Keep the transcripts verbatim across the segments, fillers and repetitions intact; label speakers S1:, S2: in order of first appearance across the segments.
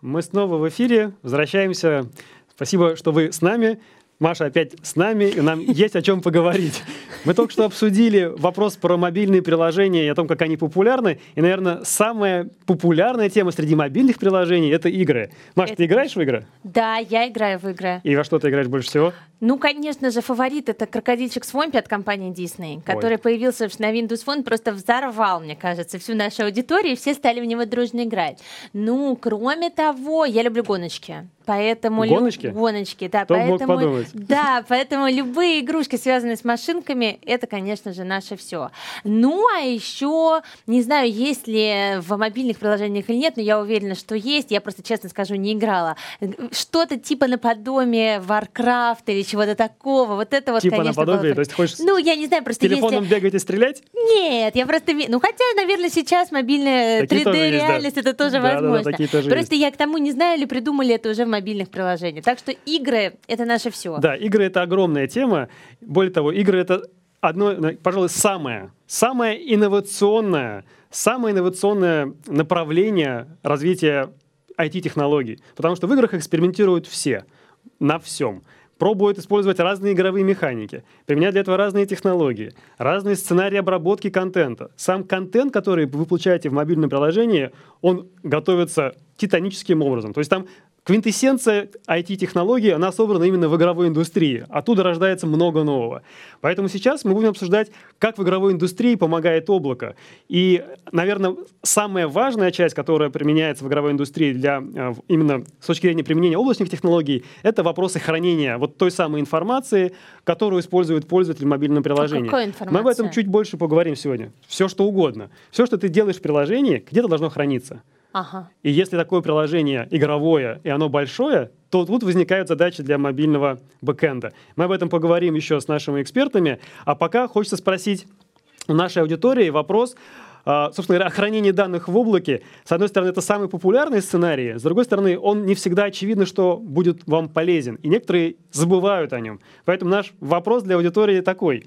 S1: Мы снова в эфире, возвращаемся. Спасибо, что вы с нами. Маша опять с нами, и нам есть о чем поговорить. Мы только что обсудили вопрос про мобильные приложения и о том, как они популярны. И, наверное, самая популярная тема среди мобильных приложений — это игры. Маша, это... ты играешь в игры?
S2: Да, я играю в игры.
S1: И во что ты играешь больше всего?
S2: Ну, конечно же, фаворит — это «Крокодильчик Свомпи» от компании Disney, который Ой. появился на Windows Phone, просто взорвал, мне кажется, всю нашу аудиторию, и все стали в него дружно играть. Ну, кроме того, я люблю гоночки. Поэтому
S1: гоночки?
S2: Лю... Гоночки, да.
S1: Кто
S2: поэтому...
S1: мог подумать?
S2: Да, поэтому любые игрушки, связанные с машинками, это, конечно же, наше все. Ну, а еще, не знаю, есть ли в мобильных приложениях или нет, но я уверена, что есть. Я просто, честно скажу, не играла. Что-то типа наподобие Warcraft или чего-то такого. Вот это вот,
S1: типа
S2: конечно,
S1: наподобие?
S2: было...
S1: То есть хочешь
S2: ну, я не знаю, просто
S1: телефоном
S2: если...
S1: бегать и стрелять?
S2: Нет, я просто... Ну, хотя, наверное, сейчас мобильная
S1: такие
S2: три дэ-реальность,
S1: да.
S2: это тоже
S1: да,
S2: возможно.
S1: Да, да, тоже
S2: просто
S1: есть.
S2: я к тому не знаю, или придумали это уже в мобильных приложениях. Так что игры — это наше все.
S1: Да, игры — это огромная тема. Более того, игры — это одно, пожалуй, самое, самое инновационное, самое инновационное направление развития ай ти-технологий. Потому что в играх экспериментируют все, на всем. Пробуют использовать разные игровые механики, применять для этого разные технологии, разные сценарии обработки контента. Сам контент, который вы получаете в мобильном приложении, он готовится титаническим образом. То есть там квинтэссенция ай ти-технологий, она собрана именно в игровой индустрии. Оттуда рождается много нового. Поэтому сейчас мы будем обсуждать, как в игровой индустрии помогает облако. И, наверное, самая важная часть, которая применяется в игровой индустрии для, именно с точки зрения применения облачных технологий, это вопросы хранения вот той самой информации, которую использует пользователь в мобильном приложении.
S2: А какая информация?
S1: Мы об этом чуть больше поговорим сегодня. Все, что угодно. Все, что ты делаешь в приложении, где-то должно храниться.
S2: Ага.
S1: И если такое приложение игровое, и оно большое, то тут возникают задачи для мобильного бэкэнда. Мы об этом поговорим еще с нашими экспертами. А пока хочется спросить у нашей аудитории вопрос, собственно говоря, о хранении данных в облаке. С одной стороны, это самый популярный сценарий, с другой стороны, он не всегда очевидно, что будет вам полезен. И некоторые забывают о нем. Поэтому наш вопрос для аудитории такой.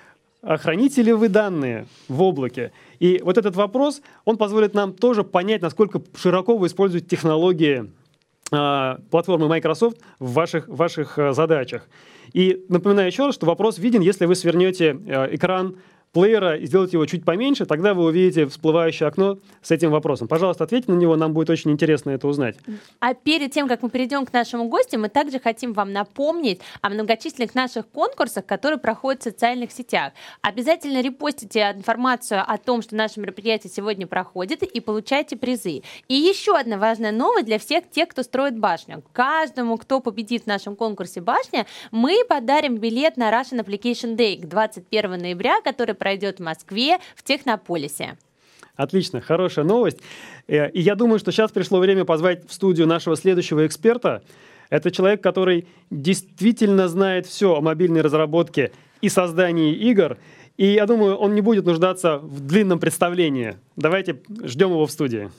S1: Храните ли вы данные в облаке? И вот этот вопрос, он позволит нам тоже понять, насколько широко вы используете технологии э, платформы Microsoft в ваших, ваших э, задачах. И напоминаю еще раз, что вопрос виден, если вы свернете э, экран плеера и сделаете его чуть поменьше, тогда вы увидите всплывающее окно с этим вопросом. Пожалуйста, ответьте на него, нам будет очень интересно это узнать.
S2: А перед тем, как мы перейдем к нашему гостю, мы также хотим вам напомнить о многочисленных наших конкурсах, которые проходят в социальных сетях. Обязательно репостите информацию о том, что наше мероприятие сегодня проходит, и получайте призы. И еще одна важная новость для всех тех, кто строит башню. Каждому, кто победит в нашем конкурсе «Башня», мы подарим билет на Russian Application Day к двадцать первого ноября, который пройдет в Москве в Технополисе.
S1: Отлично, хорошая новость. И я думаю, что сейчас пришло время позвать в студию нашего следующего эксперта. Это человек, который действительно знает все о мобильной разработке и создании игр. И я думаю, он не будет нуждаться в длинном представлении. Давайте ждем его в студии.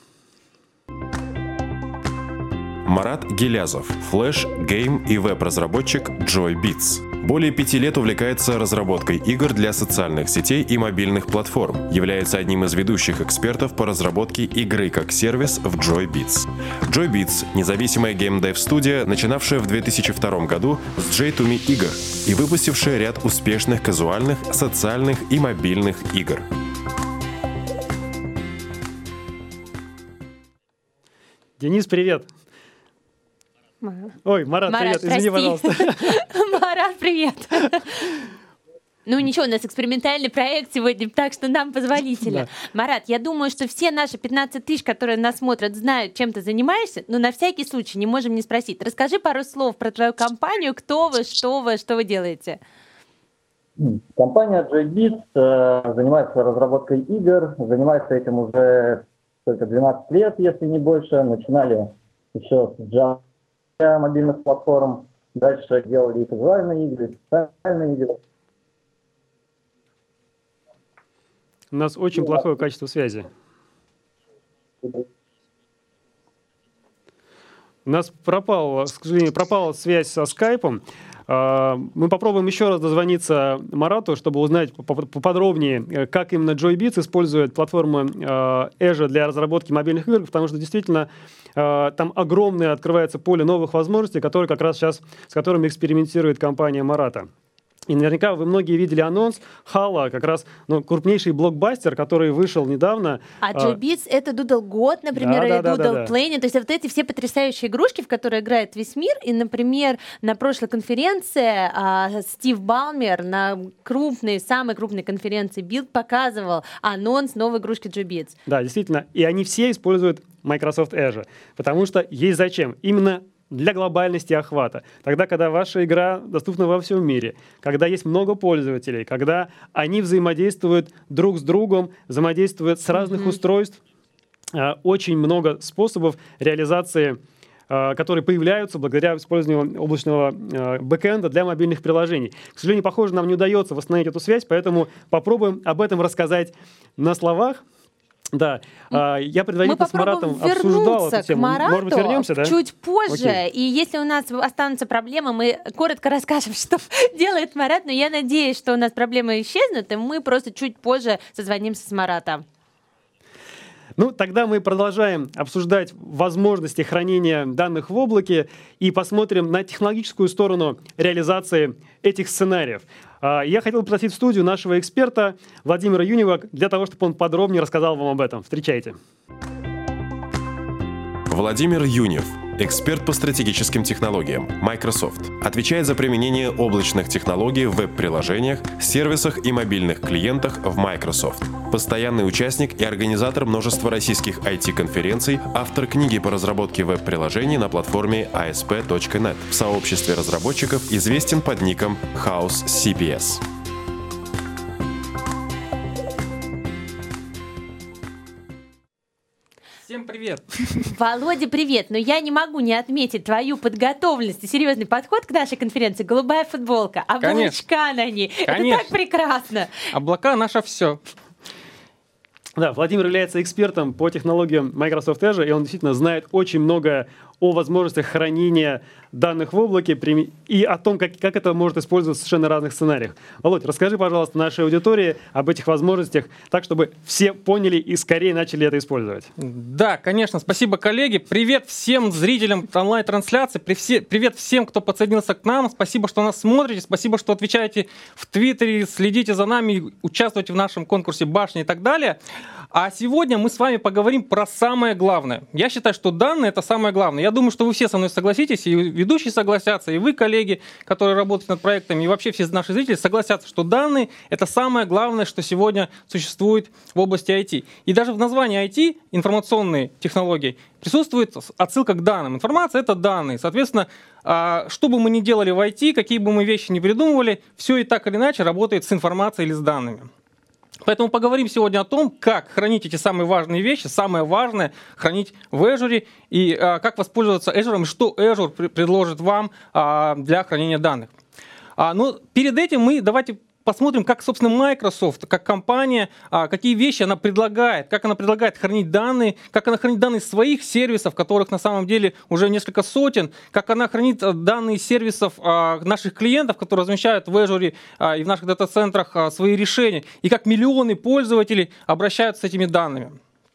S3: Марат Гилязов, флэш, гейм и веб-разработчик Joybits. Более пяти лет увлекается разработкой игр для социальных сетей и мобильных платформ. Является одним из ведущих экспертов по разработке игры как сервис в Joybits. Joybits – независимая геймдев-студия, начинавшая в две тысячи втором году с джей ту ми игр и выпустившая ряд успешных казуальных, социальных и мобильных игр.
S1: Денис, привет! Ой, Марат,
S2: Марат,
S1: привет, извини, пожалуйста.
S2: Марат, привет. Ну ничего, у нас экспериментальный проект сегодня, так что нам позволительно. Да. Марат, я думаю, что все наши пятнадцать тысяч, которые нас смотрят, знают, чем ты занимаешься, но на всякий случай не можем не спросить. Расскажи пару слов про твою компанию, кто вы, что вы, что вы делаете.
S4: Компания Joybits э, занимается разработкой игр, занимается этим уже только двенадцать лет, если не больше. Начинали еще с Java мобильных платформ, дальше делали и казуальные игры, и социальные игры.
S1: У нас очень плохое качество связи. У нас пропала, к сожалению, пропала связь со скайпом. Мы попробуем еще раз дозвониться Марату, чтобы узнать поподробнее, как именно Joybits использует платформу Azure для разработки мобильных игр, потому что действительно э, там огромное открывается поле новых возможностей, которые как раз сейчас, с которыми экспериментирует компания Marata. И наверняка вы многие видели анонс Halo, как раз ну, крупнейший блокбастер, который вышел недавно.
S2: А JoyBits — это Doodle God, например,
S1: да,
S2: или
S1: да,
S2: Doodle
S1: да, да,
S2: Plane. То есть вот эти все потрясающие игрушки, в которые играет весь мир. И, например, на прошлой конференции а, Стив Балмер на крупной, самой крупной конференции Build показывал анонс новой игрушки JoyBits.
S1: Да, действительно. И они все используют Microsoft Azure, потому что есть зачем. Именно для глобальности охвата. Тогда, когда ваша игра доступна во всем мире, когда есть много пользователей, когда они взаимодействуют друг с другом, взаимодействуют с разных mm-hmm. устройств, очень много способов реализации, которые появляются благодаря использованию облачного бэкэнда для мобильных приложений. К сожалению, похоже, нам не удается восстановить эту связь, поэтому попробуем об этом рассказать на словах. Да, я предварительно с Маратом обсуждал эту тему.
S2: Марату
S1: Может быть, вернемся, да?
S2: чуть позже.
S1: Окей.
S2: И если у нас останутся проблемы, мы коротко расскажем, что делает Марат. Но я надеюсь, что у нас проблемы исчезнут, и мы просто чуть позже созвонимся с Маратом.
S1: Ну, тогда мы продолжаем обсуждать возможности хранения данных в облаке и посмотрим на технологическую сторону реализации этих сценариев. Я хотел пригласить в студию нашего эксперта Владимира Юнева для того, чтобы он подробнее рассказал вам об этом. Встречайте.
S3: Владимир Юнев, эксперт по стратегическим технологиям Microsoft, отвечает за применение облачных технологий в веб-приложениях, сервисах и мобильных клиентах в Microsoft. Постоянный участник и организатор множества российских ай ти-конференций, автор книги по разработке веб-приложений на платформе эй эс пи точка нет. В сообществе разработчиков известен под ником House си пи эс.
S5: Всем привет!
S2: Володя, привет! Но я не могу не отметить твою подготовленность и серьезный подход к нашей конференции. Голубая футболка, облачка на ней.
S5: Конечно.
S2: Это так прекрасно!
S5: Облака — наше все.
S1: Да, Владимир является экспертом по технологиям Microsoft Azure, и он действительно знает очень много о возможностях хранения данных в облаке и о том, как, как это может использоваться в совершенно разных сценариях. Володь, расскажи, пожалуйста, нашей аудитории об этих возможностях, так, чтобы все поняли и скорее начали это использовать.
S5: Да, конечно. Спасибо, коллеги. Привет всем зрителям онлайн-трансляции. Привет всем, кто подсоединился к нам. Спасибо, что нас смотрите. Спасибо, что отвечаете в Твиттере, следите за нами, участвуйте в нашем конкурсе «Башня» и так далее. А сегодня мы с вами поговорим про самое главное. Я считаю, что данные — это самое главное. Я думаю, что вы все со мной согласитесь, и ведущие согласятся, и вы, коллеги, которые работают над проектами, и вообще все наши зрители согласятся, что данные — это самое главное, что сегодня существует в области ай ти. И даже в названии ай ти, информационные технологии, присутствует отсылка к данным. Информация — это данные. Соответственно, что бы мы ни делали в ай ти, какие бы мы вещи ни придумывали, все и так или иначе работает с информацией или с данными. Поэтому поговорим сегодня о том, как хранить эти самые важные вещи, самое важное — хранить в Azure, и а, как воспользоваться Azure, и что Azure предложит вам а, для хранения данных. А, но перед этим мы давайте посмотрим, как, собственно, Microsoft, как компания, а, какие вещи она предлагает, как она предлагает хранить данные, как она хранит данные своих сервисов, которых на самом деле уже несколько сотен, как она хранит данные сервисов а, наших клиентов, которые размещают в Azure а, и в наших дата-центрах а, свои решения, и как миллионы пользователей обращаются с этими данными.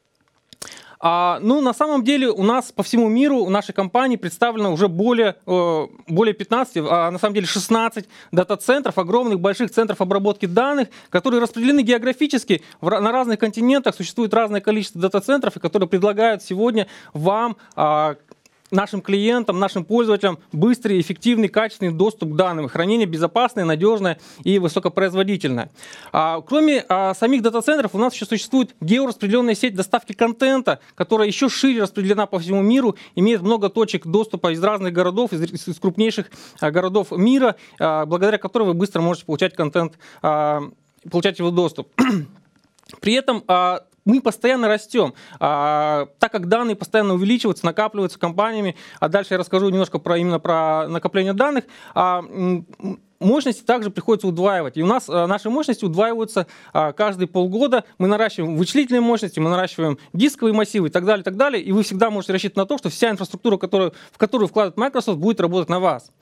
S5: А, ну, на самом деле у нас по всему миру, у нашей компании представлено уже более, э, более пятнадцати, а на самом деле шестнадцать дата-центров, огромных больших центров обработки данных, которые распределены географически в, на разных континентах. Существует разное количество дата-центров, и которые предлагают сегодня вам, э, нашим клиентам, нашим пользователям быстрый, эффективный, качественный доступ к данным. Хранение безопасное, надежное и высокопроизводительное. А, кроме а, самих дата-центров, у нас еще существует геораспределенная сеть доставки контента, которая еще шире распределена по всему миру, имеет много точек доступа из разных городов, из, из крупнейших а, городов мира, а, благодаря которой вы быстро можете получать контент, а, получать его доступ. При этом а, мы постоянно растем, а, так как данные постоянно увеличиваются, накапливаются компаниями, а дальше я расскажу немножко про, именно про накопление данных, а, мощности также приходится удваивать. И у нас а, наши мощности удваиваются а, каждые полгода. Мы наращиваем вычислительные мощности, мы наращиваем дисковые массивы и так далее, и так далее. И вы всегда можете рассчитывать на то, что вся инфраструктура, которую, в которую вкладывает Microsoft, будет работать на вас.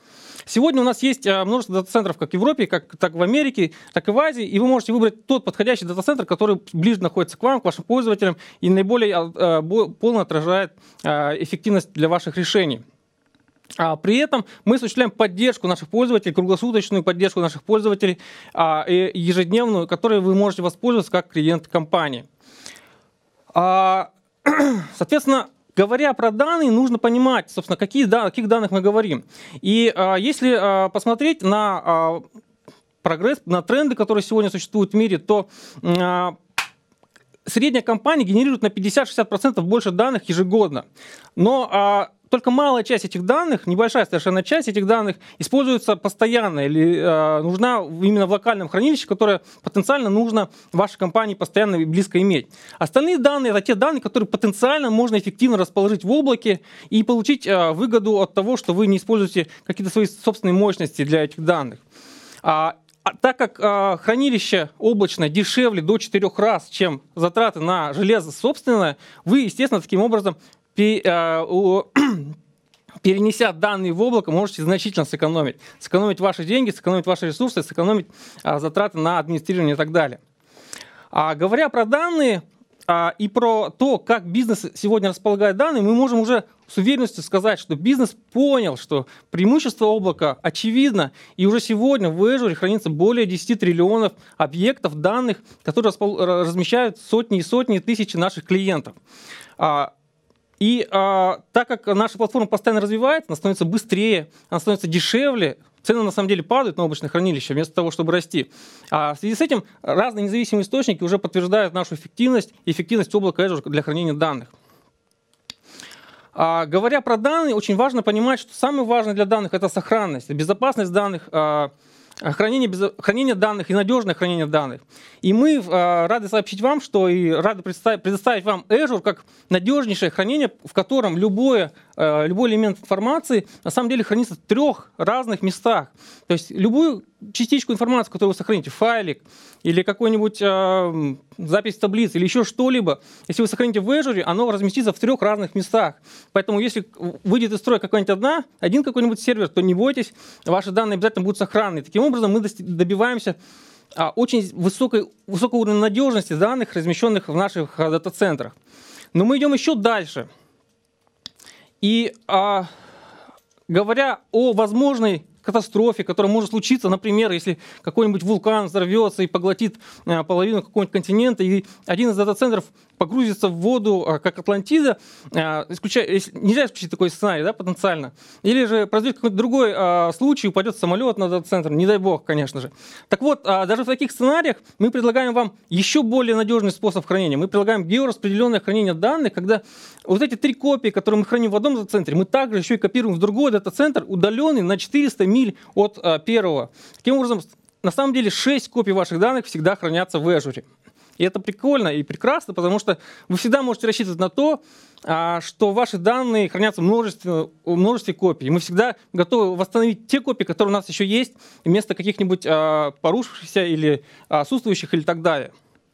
S5: Сегодня у нас есть множество дата-центров как в Европе, как, так в Америке, так и в Азии, и вы можете выбрать тот подходящий дата-центр, который ближе находится к вам, к вашим пользователям, и наиболее полно отражает эффективность для ваших решений. А при этом мы осуществляем поддержку наших пользователей, круглосуточную поддержку наших пользователей, а, ежедневную, которой вы можете воспользоваться как клиент компании. А, соответственно, говоря про данные, нужно понимать, собственно, какие, да, о каких данных мы говорим. И а, если а, посмотреть на а, прогресс, на тренды, которые сегодня существуют в мире, то а, средняя компания генерирует на пятьдесят-шестьдесят процентов больше данных ежегодно. Но а, только малая часть этих данных, небольшая совершенно часть этих данных используется постоянно или э, нужна именно в локальном хранилище, которое потенциально нужно вашей компании постоянно и близко иметь. Остальные данные — это те данные, которые потенциально можно эффективно расположить в облаке и получить э, выгоду от того, что вы не используете какие-то свои собственные мощности для этих данных. А, а так как э, хранилище облачное дешевле до четырех раз, чем затраты на железо собственное, вы, естественно, таким образом перенеся данные в облако, можете значительно сэкономить. Сэкономить ваши деньги, сэкономить ваши ресурсы, сэкономить а, затраты на администрирование и так далее. А, говоря про данные а, и про то, как бизнес сегодня располагает данные, мы можем уже с уверенностью сказать, что бизнес понял, что преимущество облака очевидно, и уже сегодня в Azure хранится более десяти триллионов объектов данных, которые размещают сотни и сотни тысяч наших клиентов. А, И а, так как наша платформа постоянно развивается, она становится быстрее, она становится дешевле, цены на самом деле падают на облачное хранилище вместо того, чтобы расти. А в связи с этим разные независимые источники уже подтверждают нашу эффективность и эффективность облака Azure для хранения данных. А, говоря про данные, очень важно понимать, что самое важное для данных — это сохранность, безопасность данных, а, Хранение, хранение данных и надежное хранение данных. И мы э, рады сообщить вам, что и рады предоставить, предоставить вам Azure как надежнейшее хранение, в котором любое, э, любой элемент информации на самом деле хранится в трех разных местах. То есть любую частичку информации, которую вы сохраните, файлик или какой-нибудь э, запись таблицы или еще что-либо, если вы сохраните в Azure, оно разместится в трех разных местах. Поэтому если выйдет из строя какая-нибудь одна, один какой-нибудь сервер, то не бойтесь, ваши данные обязательно будут сохранены. Таким образом, мы добиваемся а, очень высокой, высокого уровня надежности данных, размещенных в наших а, дата-центрах. Но мы идем еще дальше. И а, говоря о возможной катастрофе, которая может случиться, например, если какой-нибудь вулкан взорвется и поглотит а, половину какого-нибудь континента, и один из дата-центров погрузится в воду, а, как Атлантида, а, исключая, если, нельзя исключить такой сценарий, да, потенциально. Или же произойдет какой-то другой а, случай, упадет самолет на дата-центр, не дай бог, конечно же. Так вот, а, даже в таких сценариях мы предлагаем вам еще более надежный способ хранения. Мы предлагаем геораспределенное хранение данных, когда вот эти три копии, которые мы храним в одном дата-центре, мы также еще и копируем в другой дата-центр, удаленный на четыреста миль от а, первого. Таким образом, на самом деле шесть копий ваших данных всегда хранятся в Azure. И это прикольно и прекрасно, потому что вы всегда можете рассчитывать на то, а, что ваши данные хранятся в множестве, в множестве копий. И мы всегда готовы восстановить те копии, которые у нас еще есть, вместо каких-нибудь а, порушившихся или отсутствующих или так далее.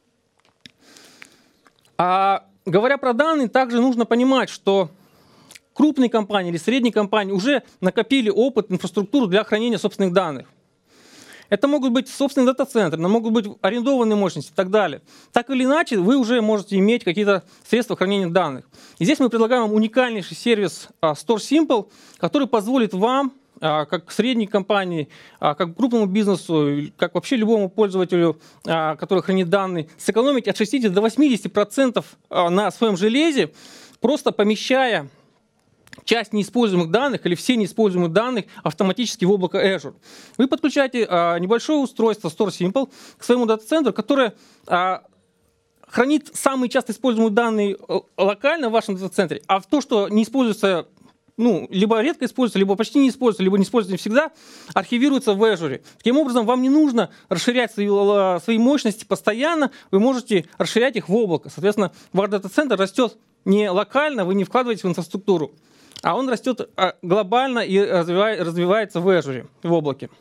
S5: А, говоря про данные, также нужно понимать, что крупные компании или средние компании уже накопили опыт, инфраструктуру для хранения собственных данных. Это могут быть собственные дата-центры, могут быть арендованные мощности и так далее. Так или иначе, вы уже можете иметь какие-то средства хранения данных. И здесь мы предлагаем вам уникальнейший сервис StoreSimple, который позволит вам, как средней компании, как крупному бизнесу, как вообще любому пользователю, который хранит данные, сэкономить от шестидесяти до восьмидесяти процентов на своем железе, просто помещая часть неиспользуемых данных или все неиспользуемые данных автоматически в облако Azure. Вы подключаете а, небольшое устройство StoreSimple к своему дата-центру, которое а, хранит самые часто используемые данные локально в вашем дата-центре, а в то, что не используется, ну, либо редко используется, либо почти не используется, либо не используется не всегда, архивируется в Azure. Таким образом, вам не нужно расширять свои, свои мощности постоянно, вы можете расширять их в облако. Соответственно, ваш дата-центр растет не локально, вы не вкладываете в инфраструктуру, а он растет глобально и развивается в Azure, в облаке.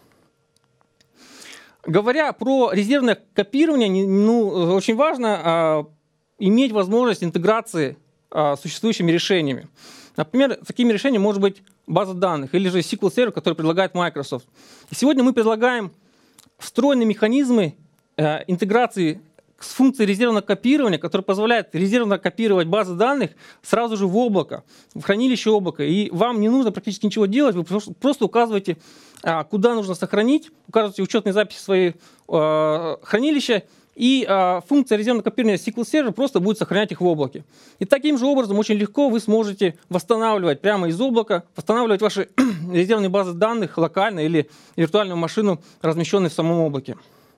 S5: Говоря про резервное копирование, ну, очень важно а, иметь возможность интеграции а, с существующими решениями. Например, такими решениями может быть база данных или же эс ку эль-сервер, который предлагает Microsoft. И сегодня мы предлагаем встроенные механизмы э, интеграции с функцией резервного копирования, которая позволяет резервно копировать базы данных сразу же в облако, в хранилище облака. И вам не нужно практически ничего делать, вы просто указываете, куда нужно сохранить, указываете учетные записи своей э, хранилища, и э, функция резервного копирования эс ку эль-сервер просто будет сохранять их в облаке. И таким же образом очень легко вы сможете восстанавливать прямо из облака, восстанавливать ваши резервные базы данных локально или виртуальную машину, размещенную в самом облаке.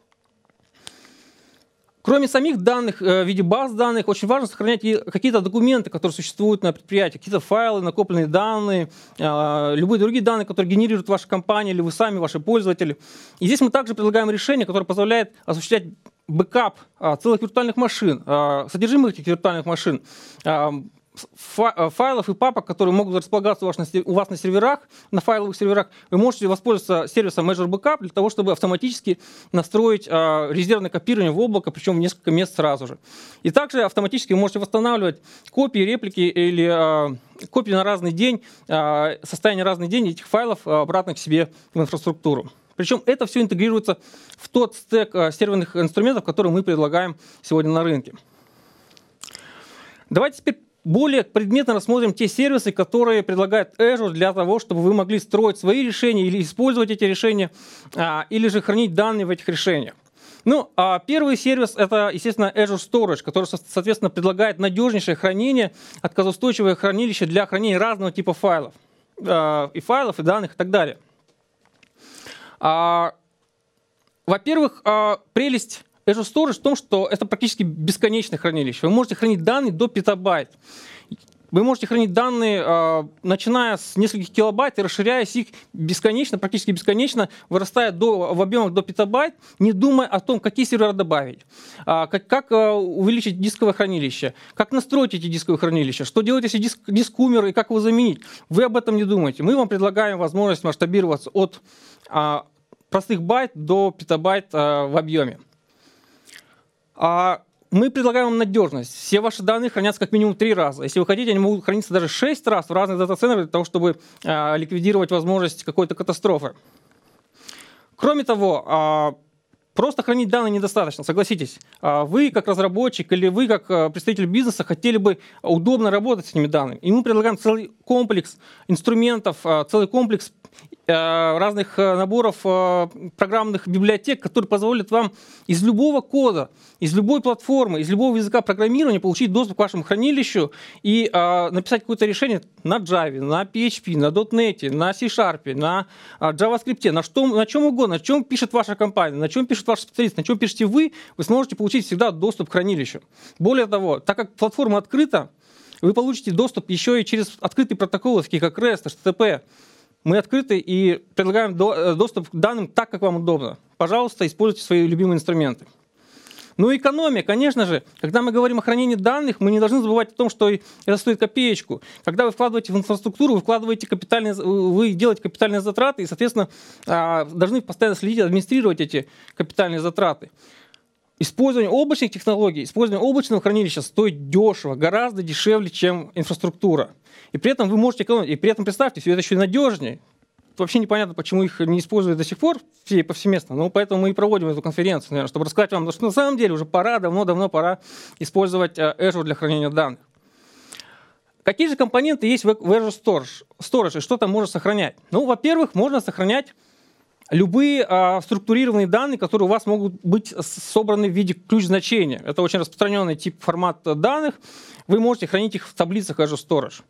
S5: Кроме самих данных в виде баз данных, очень важно сохранять и какие-то документы, которые существуют на предприятии, какие-то файлы, накопленные данные, любые другие данные, которые генерирует ваша компания или вы сами, ваши пользователи. И здесь мы также предлагаем решение, которое позволяет осуществлять бэкап целых виртуальных машин, содержимых этих виртуальных машин, файлов и папок, которые могут располагаться у вас на серверах, на файловых серверах. Вы можете воспользоваться сервисом Azure Backup для того, чтобы автоматически настроить резервное копирование в облако, причем в несколько мест сразу же. И также автоматически вы можете восстанавливать копии, реплики или копии на разный день, состояние разный день этих файлов обратно к себе в инфраструктуру. Причем это все интегрируется в тот стек серверных инструментов, которые мы предлагаем сегодня на рынке. Давайте теперь более предметно рассмотрим те сервисы, которые предлагает Azure для того, чтобы вы могли строить свои решения или использовать эти решения, или же хранить данные в этих решениях. Ну, первый сервис — это, естественно, Azure Storage, который, соответственно, предлагает надежнейшее хранение, отказоустойчивое хранилище для хранения разного типа файлов. И файлов, и данных, и так далее. Во-первых, прелесть Azure Storage в том, что это практически бесконечное хранилище. Вы можете хранить данные до петабайт. Вы можете хранить данные, э, начиная с нескольких килобайт и расширяясь их бесконечно, практически бесконечно, вырастая до, в объемах до петабайт, не думая о том, какие сервера добавить, э, как, как э, увеличить дисковое хранилище, как настроить эти дисковые хранилища, что делать, если диск, диск умер и как его заменить. Вы об этом не думаете. Мы вам предлагаем возможность масштабироваться от э, простых байт до петабайт э, в объеме. Мы предлагаем вам надежность. Все ваши данные хранятся как минимум три раза. Если вы хотите, они могут храниться даже шесть раз в разных дата-центрах для того, чтобы э, ликвидировать возможность какой-то катастрофы. Кроме того, э, просто хранить данные недостаточно, согласитесь. Э, вы, как разработчик или вы, как э, представитель бизнеса, хотели бы удобно работать с этими данными. И мы предлагаем целый комплекс инструментов, э, целый комплекс разных наборов программных библиотек, которые позволят вам из любого кода, из любой платформы, из любого языка программирования получить доступ к вашему хранилищу и написать какое-то решение на Java, на пи эйч пи, на дот нет, на C-Sharp, на JavaScript, на, что, на чем угодно, на чем пишет ваша компания, на чем пишет ваш специалист, на чем пишете вы, вы сможете получить всегда доступ к хранилищу. Более того, так как платформа открыта, вы получите доступ еще и через открытые протоколы, такие как REST, эйч ти ти пи. Мы открыты и предлагаем доступ к данным так, как вам удобно. Пожалуйста, используйте свои любимые инструменты. Ну и экономия, конечно же. Когда мы говорим о хранении данных, мы не должны забывать о том, что это стоит копеечку. Когда вы вкладываете в инфраструктуру, вы вкладываете капитальные, вы делаете капитальные затраты и, соответственно, должны постоянно следить, администрировать эти капитальные затраты. Использование облачных технологий, использование облачного хранилища стоит дешево, гораздо дешевле, чем инфраструктура. И при этом вы можете экономить. И при этом, представьте, все это еще и надежнее. Вообще непонятно, почему их не используют до сих пор все повсеместно. Но поэтому мы и проводим эту конференцию, наверное, чтобы рассказать вам, что на самом деле уже пора, давно-давно пора использовать Azure для хранения данных. Какие же компоненты есть в Azure Storage, Storage и что там можно сохранять? Ну, во-первых, можно сохранять любые а, структурированные данные, которые у вас могут быть собраны в виде ключ-значения. Это очень распространенный тип формат данных. Вы можете хранить их в таблицах Azure Storage.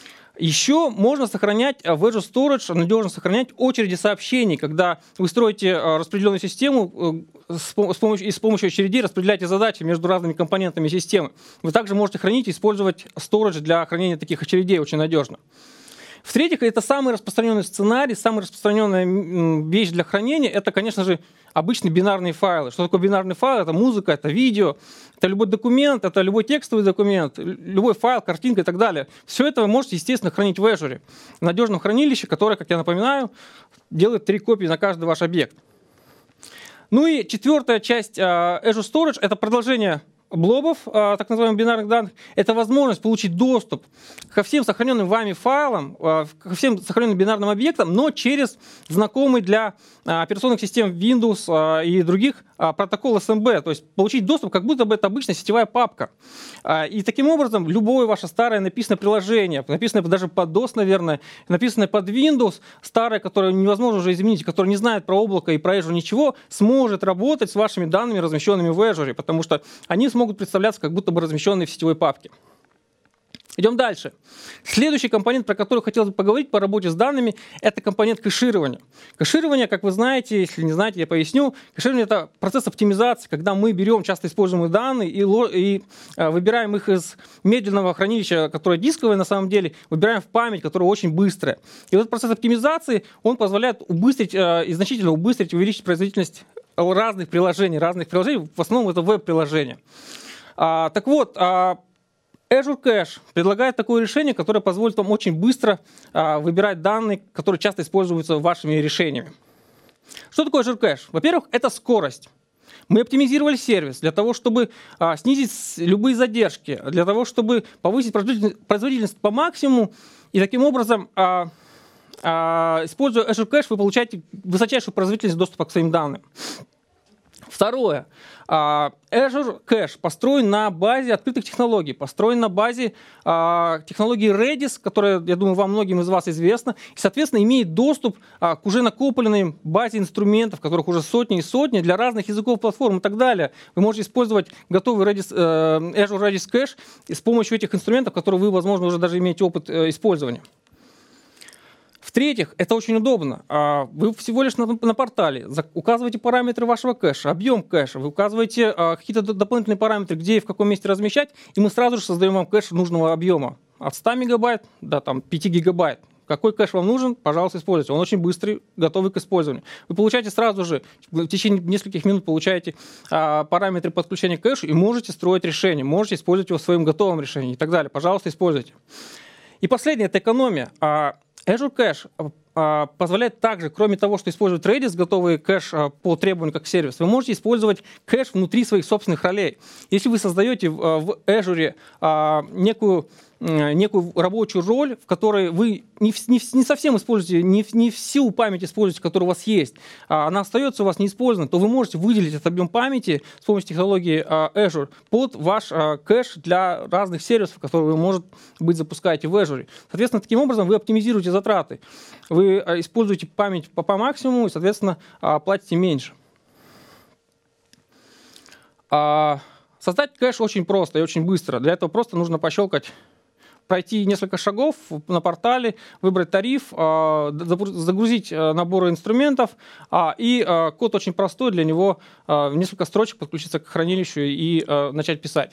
S5: Еще можно сохранять в Azure Storage, надежно сохранять очереди сообщений, когда вы строите распределенную систему с помощью, и с помощью очередей распределяете задачи между разными компонентами системы. Вы также можете хранить и использовать Storage для хранения таких очередей очень надежно. В-третьих, это самый распространенный сценарий, самая распространенная вещь для хранения, это, конечно же, обычные бинарные файлы. Что такое бинарный файл? Это музыка, это видео, это любой документ, это любой текстовый документ, любой файл, картинка и так далее. Все это вы можете, естественно, хранить в Azure, в надежном хранилище, которое, как я напоминаю, делает три копии на каждый ваш объект. Ну и четвертая часть Azure Storage — это продолжение блобов, так называемых бинарных данных, это возможность получить доступ ко всем сохраненным вами файлам, ко всем сохраненным бинарным объектам, но через знакомый для операционных систем Windows и других протокол эс эм би, то есть получить доступ, как будто бы это обычная сетевая папка. И таким образом любое ваше старое написанное приложение, написанное даже под дос, наверное, написанное под Windows, старое, которое невозможно уже изменить, которое не знает про облако и про Azure ничего, сможет работать с вашими данными, размещенными в Azure, потому что они смогут представляться как будто бы размещенные в сетевой папке. Идем дальше. Следующий компонент, про который хотелось бы поговорить по работе с данными, это компонент кэширования. Кэширование, как вы знаете, если не знаете, я поясню. Кэширование — это процесс оптимизации, когда мы берем часто используемые данные и, и выбираем их из медленного хранилища, которое дисковое на самом деле, выбираем в память, которая очень быстрая. И вот этот процесс оптимизации, он позволяет убыстрить и значительно убыстрить, увеличить производительность разных приложений, разных приложений, в основном это веб-приложения. А, так вот, а, Azure Cache предлагает такое решение, которое позволит вам очень быстро а, выбирать данные, которые часто используются вашими решениями. Что такое Azure Cache? Во-первых, это скорость. Мы оптимизировали сервис для того, чтобы а, снизить любые задержки, для того, чтобы повысить производительность, производительность по максимуму, и таким образом, а, а, используя Azure Cache, вы получаете высочайшую производительность доступа к своим данным. Второе. Azure Cache построен на базе открытых технологий, построен на базе технологии Redis, которая, я думаю, вам многим из вас известна, и, соответственно, имеет доступ к уже накопленной базе инструментов, которых уже сотни и сотни, для разных языков, платформ и так далее. Вы можете использовать готовый Redis, Azure Redis Cache с помощью этих инструментов, которые вы, возможно, уже даже имеете опыт использования. В-третьих, это очень удобно. Вы всего лишь на, на портале указываете параметры вашего кэша, объем кэша, вы указываете какие-то дополнительные параметры, где и в каком месте размещать, и мы сразу же создаем вам кэш нужного объема. От ста мегабайт до там, пяти гигабайт. Какой кэш вам нужен, пожалуйста, используйте. Он очень быстрый, готовый к использованию. Вы получаете сразу же, в течение нескольких минут получаете а, параметры подключения к кэшу и можете строить решение, можете использовать его в своем готовом решении и так далее. Пожалуйста, используйте. И последнее – это экономия. Azure Cache а, позволяет также, кроме того, что использует Redis, готовый кэш а, по требованию как сервис, вы можете использовать кэш внутри своих собственных ролей. Если вы создаете в, в Azure а, некую, а, некую рабочую роль, в которой вы не, не, не совсем используете, не, не всю память используете, которая у вас есть, а она остается у вас неиспользована, то вы можете выделить этот объем памяти с помощью технологии а, Azure под ваш а, кэш для разных сервисов, которые вы, может быть, запускаете в Azure. Соответственно, таким образом вы оптимизируете затраты. Вы используете память по, по максимуму и, соответственно, платите меньше. Создать кэш очень просто и очень быстро. Для этого просто нужно пощелкать, пройти несколько шагов на портале, выбрать тариф, загрузить набор инструментов. И код очень простой, для него в несколько строчек подключиться к хранилищу и начать писать.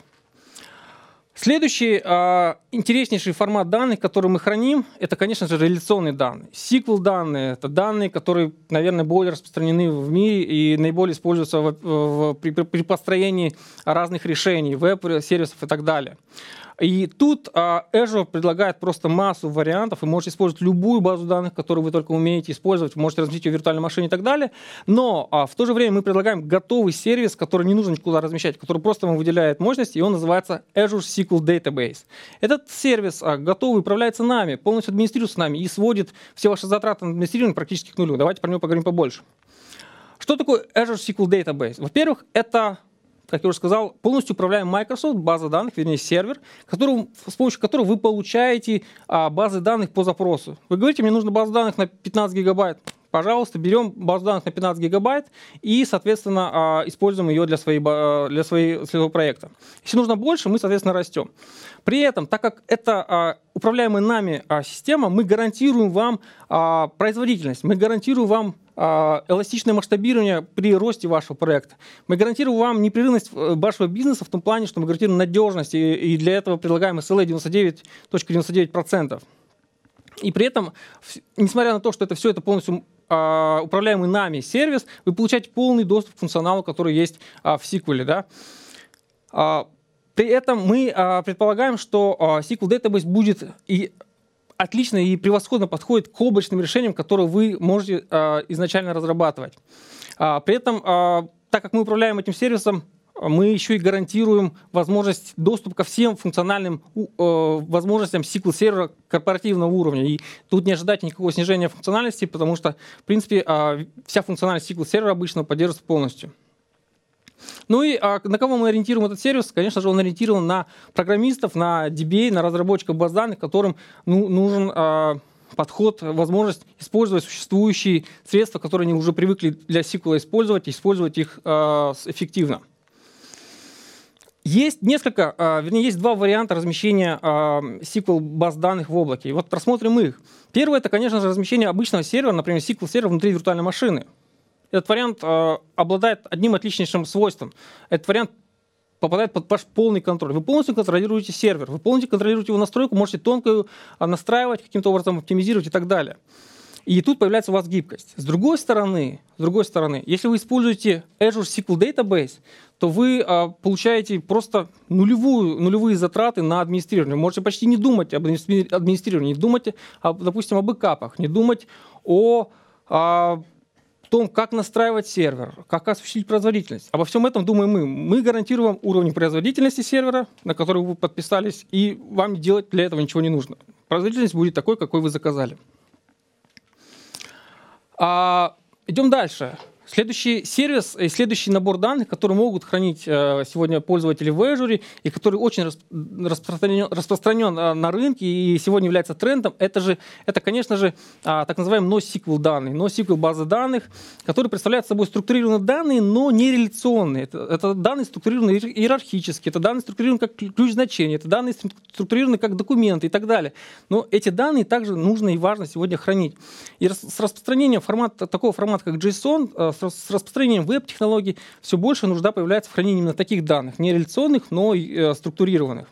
S5: Следующий э, интереснейший формат данных, который мы храним, это, конечно же, реляционные данные. эс ку эль-данные — это данные, которые, наверное, более распространены в мире и наиболее используются в, в, при, при построении разных решений, веб-сервисов и так далее. И тут а, Azure предлагает просто массу вариантов. Вы можете использовать любую базу данных, которую вы только умеете использовать. Вы можете разместить ее в виртуальной машине и так далее. Но а, в то же время мы предлагаем готовый сервис, который не нужно никуда размещать, который просто вам выделяет мощность, и он называется Azure эс ку эль Database. Этот сервис а, готовый управляется нами, полностью администрируется нами и сводит все ваши затраты на администрирование практически к нулю. Давайте про него поговорим побольше. Что такое Azure эс ку эль Database? Во-первых, это, как я уже сказал, полностью управляем Microsoft, база данных, вернее сервер, который, с помощью которого вы получаете а, базы данных по запросу. Вы говорите, мне нужна база данных на пятнадцать гигабайт. Пожалуйста, берем базу данных на пятнадцать гигабайт и, соответственно, а, используем ее для, своей, для своей, своего проекта. Если нужно больше, мы, соответственно, растем. При этом, так как это а, управляемая нами а, система, мы гарантируем вам а, производительность, мы гарантируем вам эластичное масштабирование при росте вашего проекта. Мы гарантируем вам непрерывность вашего бизнеса в том плане, что мы гарантируем надежность, и, и для этого предлагаем эс эл эй девяносто девять целых девяносто девять сотых процента. И при этом, несмотря на то, что это все это полностью а, управляемый нами сервис, вы получаете полный доступ к функционалу, который есть а, в эс ку эль. Да? А, при этом мы а, предполагаем, что а, эс ку эль Database будет и отлично и превосходно подходит к облачным решениям, которые вы можете э, изначально разрабатывать. А, при этом, э, так как мы управляем этим сервисом мы еще и гарантируем возможность доступа ко всем функциональным э, возможностям эс ку эль-сервера корпоративного уровня. И тут не ожидайте никакого снижения функциональности, потому что, в принципе, э, вся функциональность эс ку эль-сервера обычно поддерживается полностью. Ну и а, на кого мы ориентируем этот сервис? Конечно же, он ориентирован на программистов, на ди би эй, на разработчиков баз данных, которым ну, нужен а, подход, возможность использовать существующие средства, которые они уже привыкли для эс ку эль использовать, и использовать их а, эффективно. Есть несколько, а, вернее, есть два варианта размещения а, эс ку эль баз данных в облаке. И вот просмотрим их. Первый — это, конечно же, размещение обычного сервера, например, эс ку эль-сервера внутри виртуальной машины. Этот вариант э, обладает одним отличнейшим свойством. Этот вариант попадает под ваш полный контроль. Вы полностью контролируете сервер, вы полностью контролируете его настройку, можете тонко ее настраивать, каким-то образом оптимизировать и так далее. И тут появляется у вас гибкость. С другой стороны, с другой стороны, если вы используете Azure эс ку эль Database, то вы э, получаете просто нулевую, нулевые затраты на администрирование. Вы можете почти не думать об администрировании, не думать, об, допустим, о бэкапах, не думать о... о том, как настраивать сервер, как осуществить производительность. Обо всем этом думаем мы. Мы гарантируем уровень производительности сервера, на который вы подписались, и вам делать для этого ничего не нужно. Производительность будет такой, какой вы заказали. А, идем дальше. Следующий сервис и следующий набор данных, которые могут хранить э, сегодня пользователи в Azure и который очень распространен, распространен на рынке и сегодня является трендом, это, же, это конечно же, а, так называемые NoSQL данные. NoSQL базы данных, которые представляют собой структурированные данные, но не реляционные. Это, это данные структурированы иерархически, это данные структурированы как ключ значения, это данные структурированы как документы и так далее. Но эти данные также нужно и важно сегодня хранить. И с распространением формата, такого формата, как JSON, с распространением веб-технологий все больше нужда появляется в хранении именно таких данных, не реляционных, но и э, структурированных.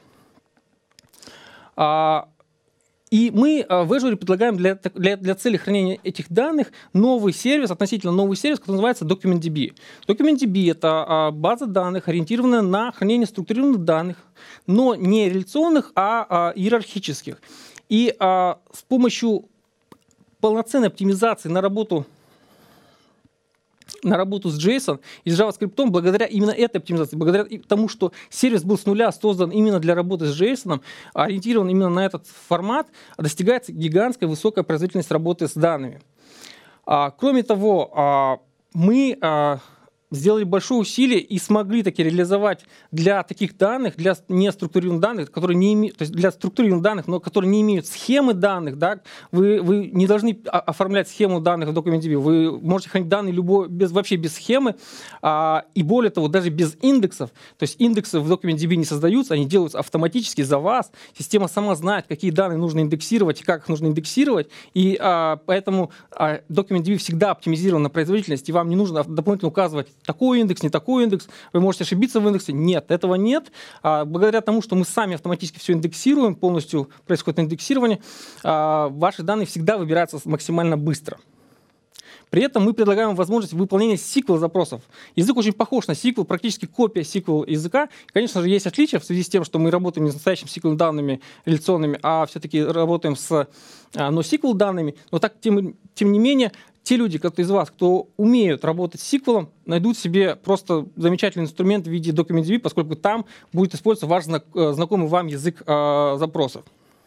S5: А, и мы а, в Azure предлагаем для, для, для цели хранения этих данных новый сервис, относительно новый сервис, который называется DocumentDB. DocumentDB — это а, база данных, ориентированная на хранение структурированных данных, но не реляционных, а, а иерархических. И а, с помощью полноценной оптимизации на работу на работу с JSON и с JavaScript, благодаря именно этой оптимизации, благодаря тому, что сервис был с нуля создан именно для работы с JSON, ориентирован именно на этот формат, достигается гигантская высокая производительность работы с данными. А, кроме того, а, мы а, сделали большое усилие и смогли таки реализовать для таких данных, для неструктурированных данных, которые не имеют, то есть для структурированных данных, но которые не имеют схемы данных, да, вы, вы не должны оформлять схему данных в DocumentDB, вы можете хранить данные любой, без, вообще без схемы, а, и более того, даже без индексов, то есть индексы в DocumentDB не создаются, они делаются автоматически за вас, система сама знает, какие данные нужно индексировать и как их нужно индексировать, и а, поэтому а, DocumentDB всегда оптимизирован на производительность, и вам не нужно дополнительно указывать такой индекс, не такой индекс, вы можете ошибиться в индексе. Нет, этого нет. А, благодаря тому, что мы сами автоматически все индексируем, полностью происходит индексирование, а, ваши данные всегда выбираются максимально быстро. При этом мы предлагаем возможность выполнения эс ку эль-запросов. Язык очень похож на эс ку эль, практически копия эс ку эль-языка. Конечно же, есть отличия в связи с тем, что мы работаем не с настоящими эс ку эль-данными реляционными, а все-таки работаем с NoSQL данными. Но так, тем, тем не менее, те люди, кто из вас, кто умеют работать с эс ку эль, найдут себе просто замечательный инструмент в виде DocumentDB, поскольку там будет использоваться ваш знакомый вам язык э, запросов.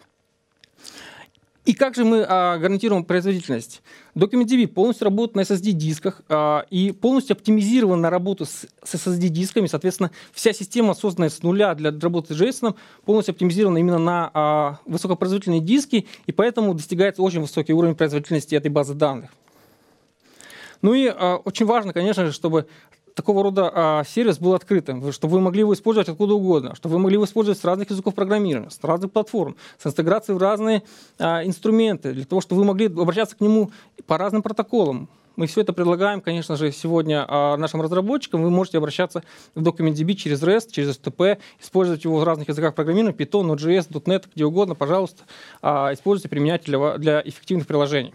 S5: И как же мы а, гарантируем производительность? DocumentDB полностью работает на эс эс ди-дисках а, и полностью оптимизирован на работу с, с эс эс ди-дисками. Соответственно, вся система, созданная с нуля для работы с JSON, полностью оптимизирована именно на а, высокопроизводительные диски, и поэтому достигается очень высокий уровень производительности этой базы данных. Ну и а, очень важно, конечно же, чтобы такого рода а, сервис был открытым, чтобы вы могли его использовать откуда угодно, чтобы вы могли его использовать с разных языков программирования, с разных платформ, с интеграцией в разные а, инструменты, для того, чтобы вы могли обращаться к нему по разным протоколам. Мы все это предлагаем, конечно же, сегодня а, нашим разработчикам. Вы можете обращаться в DocumentDB через REST, через эс ти пи, использовать его в разных языках программирования, Python, Node.js, .дот нет, где угодно, пожалуйста, а, используйте, применяйте для, для эффективных приложений.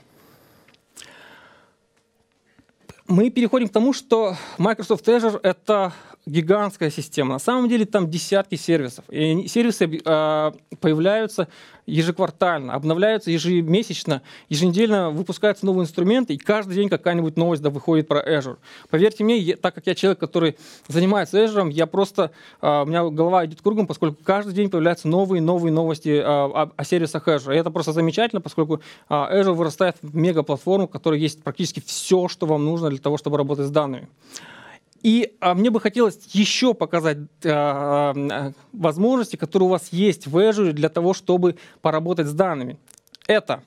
S5: Мы переходим к тому, что Microsoft Azure — это гигантская система. На самом деле там десятки сервисов. И сервисы э, появляются ежеквартально, обновляются ежемесячно, еженедельно выпускаются новые инструменты, и каждый день какая-нибудь новость да, выходит про Azure. Поверьте мне, я, так как я человек, который занимается Azure, я просто, э, у меня голова идет кругом, поскольку каждый день появляются новые новые новости э, о, о сервисах Azure. И это просто замечательно, поскольку э, Azure вырастает в мегаплатформу, в которой есть практически все, что вам нужно для того, чтобы работать с данными. И а, мне бы хотелось еще показать а, а, возможности, которые у вас есть в Azure для того, чтобы поработать с данными. Это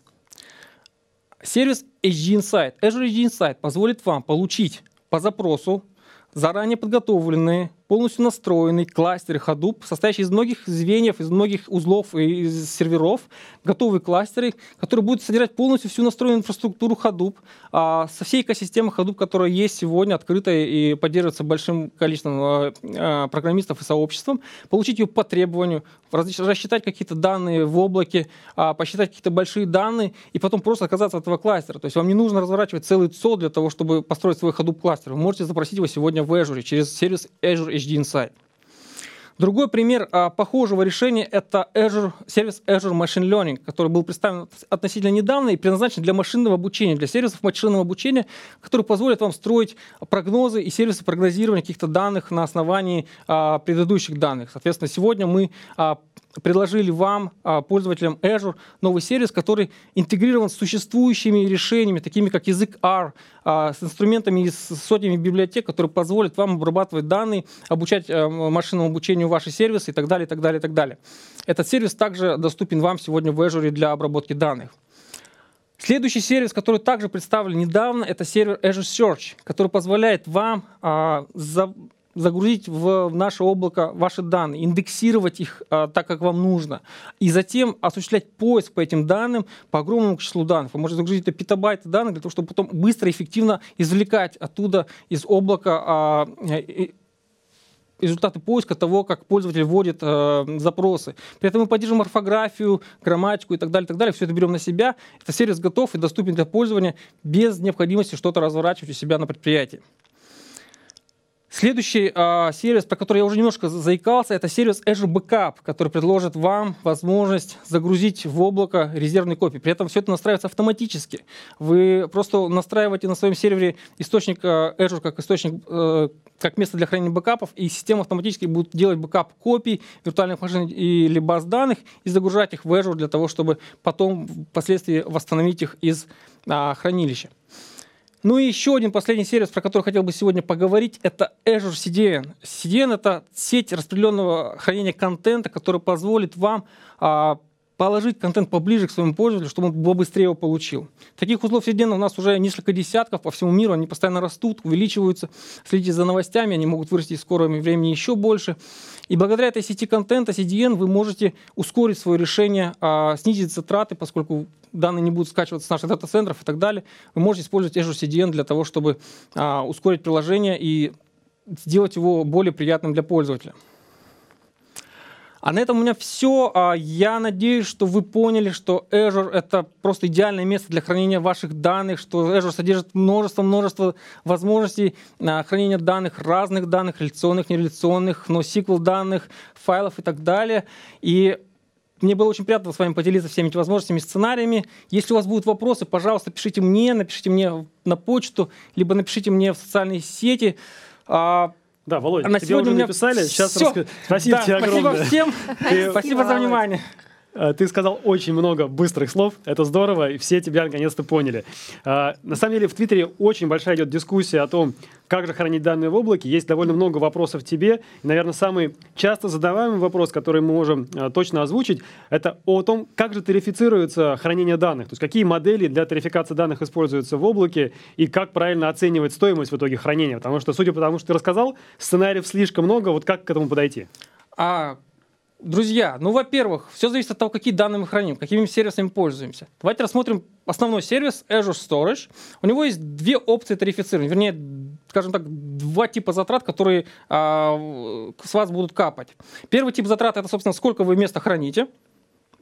S5: сервис эйч ди Insight. Azure эйч ди Insight позволит вам получить по запросу заранее подготовленные, полностью настроенный кластер Hadoop, состоящий из многих звеньев, из многих узлов и из серверов, готовые кластеры, которые будут содержать полностью всю настроенную инфраструктуру Hadoop, а, со всей экосистемой Hadoop, которая есть сегодня, открытая и поддерживается большим количеством а, а, программистов и сообществом, получить ее по требованию, рассчитать какие-то данные в облаке, а, посчитать какие-то большие данные и потом просто отказаться от этого кластера. То есть вам не нужно разворачивать целый цол для того, чтобы построить свой Hadoop кластер. Вы можете запросить его сегодня в Azure через сервис Azure эйч ди Insight. Другой пример а, похожего решения — это Azure, сервис Azure Machine Learning, который был представлен относительно недавно и предназначен для машинного обучения, для сервисов машинного обучения, которые позволят вам строить прогнозы и сервисы прогнозирования каких-то данных на основании а, предыдущих данных. Соответственно, сегодня мы а, предложили вам, пользователям Azure, новый сервис, который интегрирован с существующими решениями, такими как язык ар, с инструментами и с сотнями библиотек, которые позволят вам обрабатывать данные, обучать машинному обучению ваши сервисы и так далее, и так далее, и так далее. Этот сервис также доступен вам сегодня в Azure для обработки данных. Следующий сервис, который также представлен недавно, это сервис Azure Search, который позволяет вам а, за загрузить в наше облако ваши данные, индексировать их а, так, как вам нужно, и затем осуществлять поиск по этим данным, по огромному числу данных. Вы можете загрузить это петабайты данных для того, чтобы потом быстро и эффективно извлекать оттуда из облака а, и, результаты поиска того, как пользователь вводит э, запросы. При этом мы поддерживаем орфографию, грамматику и так далее, так далее. Все это берем на себя. Этот сервис готов и доступен для пользования без необходимости что-то разворачивать у себя на предприятии. Следующий э, сервис, про который я уже немножко заикался, это сервис Azure Backup, который предложит вам возможность загрузить в облако резервные копии. При этом все это настраивается автоматически. Вы просто настраиваете на своем сервере источник э, Azure как источник, э, как место для хранения бэкапов, и система автоматически будет делать бэкап копий виртуальных машин или баз данных и загружать их в Azure для того, чтобы потом впоследствии восстановить их из э, хранилища. Ну и еще один последний сервис, про который хотел бы сегодня поговорить, это Azure си ди эн. си ди эн — это сеть распределенного хранения контента, которая позволит вам а, положить контент поближе к своему пользователю, чтобы он побыстрее его получил. Таких узлов си ди эн у нас уже несколько десятков по всему миру, они постоянно растут, увеличиваются. Следите за новостями, они могут вырасти в скором времени еще больше. И благодаря этой сети контента си ди эн вы можете ускорить свое решение, а, снизить затраты, поскольку данные не будут скачиваться с наших дата-центров и так далее. Вы можете использовать Azure си ди эн для того, чтобы а, ускорить приложение и сделать его более приятным для пользователя. А на этом у меня все. Я надеюсь, что вы поняли, что Azure — это просто идеальное место для хранения ваших данных, что Azure содержит множество-множество возможностей хранения данных, разных данных, реляционных, нереляционных, NoSQL данных, файлов и так далее. И мне было очень приятно с вами поделиться всеми этими возможностями и сценариями. Если у вас будут вопросы, пожалуйста, пишите мне, напишите мне на почту, либо напишите мне в социальные сети.
S1: Да, Володя,
S5: на
S1: тебе уже
S5: меня
S1: написали. Сейчас
S5: всё.
S1: раска... Спасибо
S5: да,
S1: тебе огромное.
S5: Спасибо всем.
S1: Ты...
S5: Спасибо за внимание.
S1: Ты сказал очень много быстрых слов, это здорово, и все тебя наконец-то поняли. На самом деле в Твиттере очень большая идет дискуссия о том, как же хранить данные в облаке. Есть довольно много вопросов к тебе. И, наверное, самый часто задаваемый вопрос, который мы можем точно озвучить, это о том, как же тарифицируется хранение данных. То есть какие модели для тарификации данных используются в облаке и как правильно оценивать стоимость в итоге хранения. Потому что, судя по тому, что ты рассказал, сценариев слишком много. Вот как к этому подойти?
S5: А... Друзья, ну, во-первых, все зависит от того, какие данные мы храним, какими сервисами пользуемся. Давайте рассмотрим основной сервис Azure Storage. У него есть две опции тарифицирования, вернее, скажем так, два типа затрат, которые а, с вас будут капать. Первый тип затрат — это, собственно, сколько вы места храните.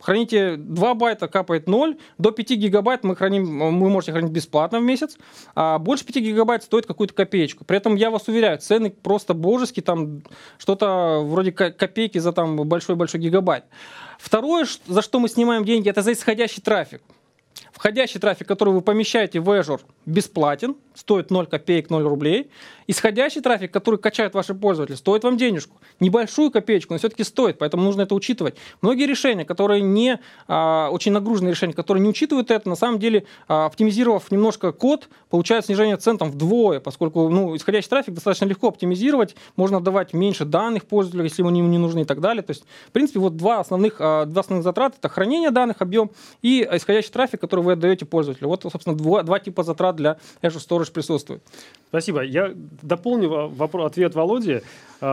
S5: Храните два байта, капает ноль. До пяти гигабайт мы храним, вы можете хранить бесплатно в месяц. А больше пяти гигабайт стоит какую-то копеечку. При этом я вас уверяю, цены просто божеские, там что-то вроде копейки за там большой-большой гигабайт. Второе, за что мы снимаем деньги, это за исходящий трафик. Входящий трафик, который вы помещаете в Azure, бесплатен, стоит ноль копеек, ноль рублей. Исходящий трафик, который качают ваши пользователи, стоит вам денежку. Небольшую копеечку, но все-таки стоит, поэтому нужно это учитывать. Многие решения, которые не, а, очень нагруженные решения, которые не учитывают это, на самом деле, а, оптимизировав немножко код, получают снижение цен там вдвое, поскольку ну, исходящий трафик достаточно легко оптимизировать, можно давать меньше данных пользователю, если они ему не нужны и так далее. То есть, в принципе, вот два основных, а, два основных затрата — это хранение данных, объем, и исходящий трафик, который вы отдаете пользователю. Вот, собственно, два, два типа затрат для Azure Storage присутствует.
S1: Спасибо. Я дополню вопрос, ответ Володи.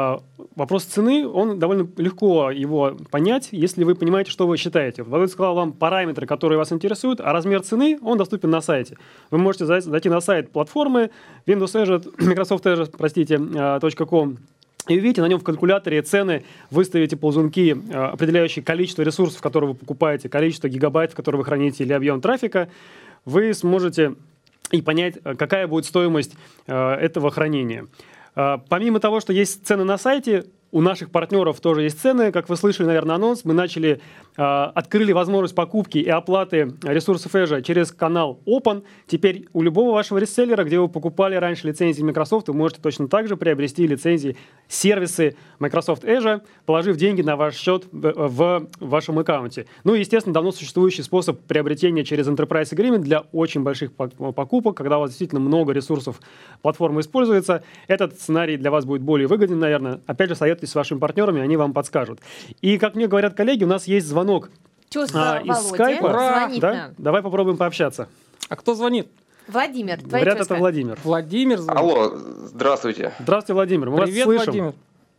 S1: Вопрос цены, он довольно легко его понять, если вы понимаете, что вы считаете. Володя сказал вам параметры, которые вас интересуют, а размер цены, он доступен на сайте. Вы можете зайти на сайт платформы Windows Azure, Microsoft Azure, простите, .com, и увидите на нем в калькуляторе цены, выставите ползунки, определяющие количество ресурсов, которые вы покупаете, количество гигабайт, которые вы храните, или объем трафика. Вы сможете и понять, какая будет стоимость э, этого хранения. Э, помимо того, что есть цены на сайте, у наших партнеров тоже есть цены. Как вы слышали, наверное, анонс, мы начали, э, открыли возможность покупки и оплаты ресурсов Azure через канал Open. Теперь у любого вашего реселлера, где вы покупали раньше лицензии Microsoft, вы можете точно так же приобрести лицензии, сервисы Microsoft Azure, положив деньги на ваш счет в, в вашем аккаунте. Ну и, естественно, давно существующий способ приобретения через Enterprise Agreement для очень больших покупок, когда у вас действительно много ресурсов платформы используется. Этот сценарий для вас будет более выгоден, наверное. Опять же, советуйтесь с вашими партнерами, они вам подскажут. И, как мне говорят коллеги, у нас есть звонок а, из скайпа. Да? Давай попробуем пообщаться.
S5: А кто звонит?
S2: Владимир.
S1: Говорят, это Владимир.
S5: Владимир звонит.
S6: Алло, здравствуйте.
S1: Здравствуйте, Владимир. Мы
S5: Привет,
S1: вас слышим.
S5: Владимир.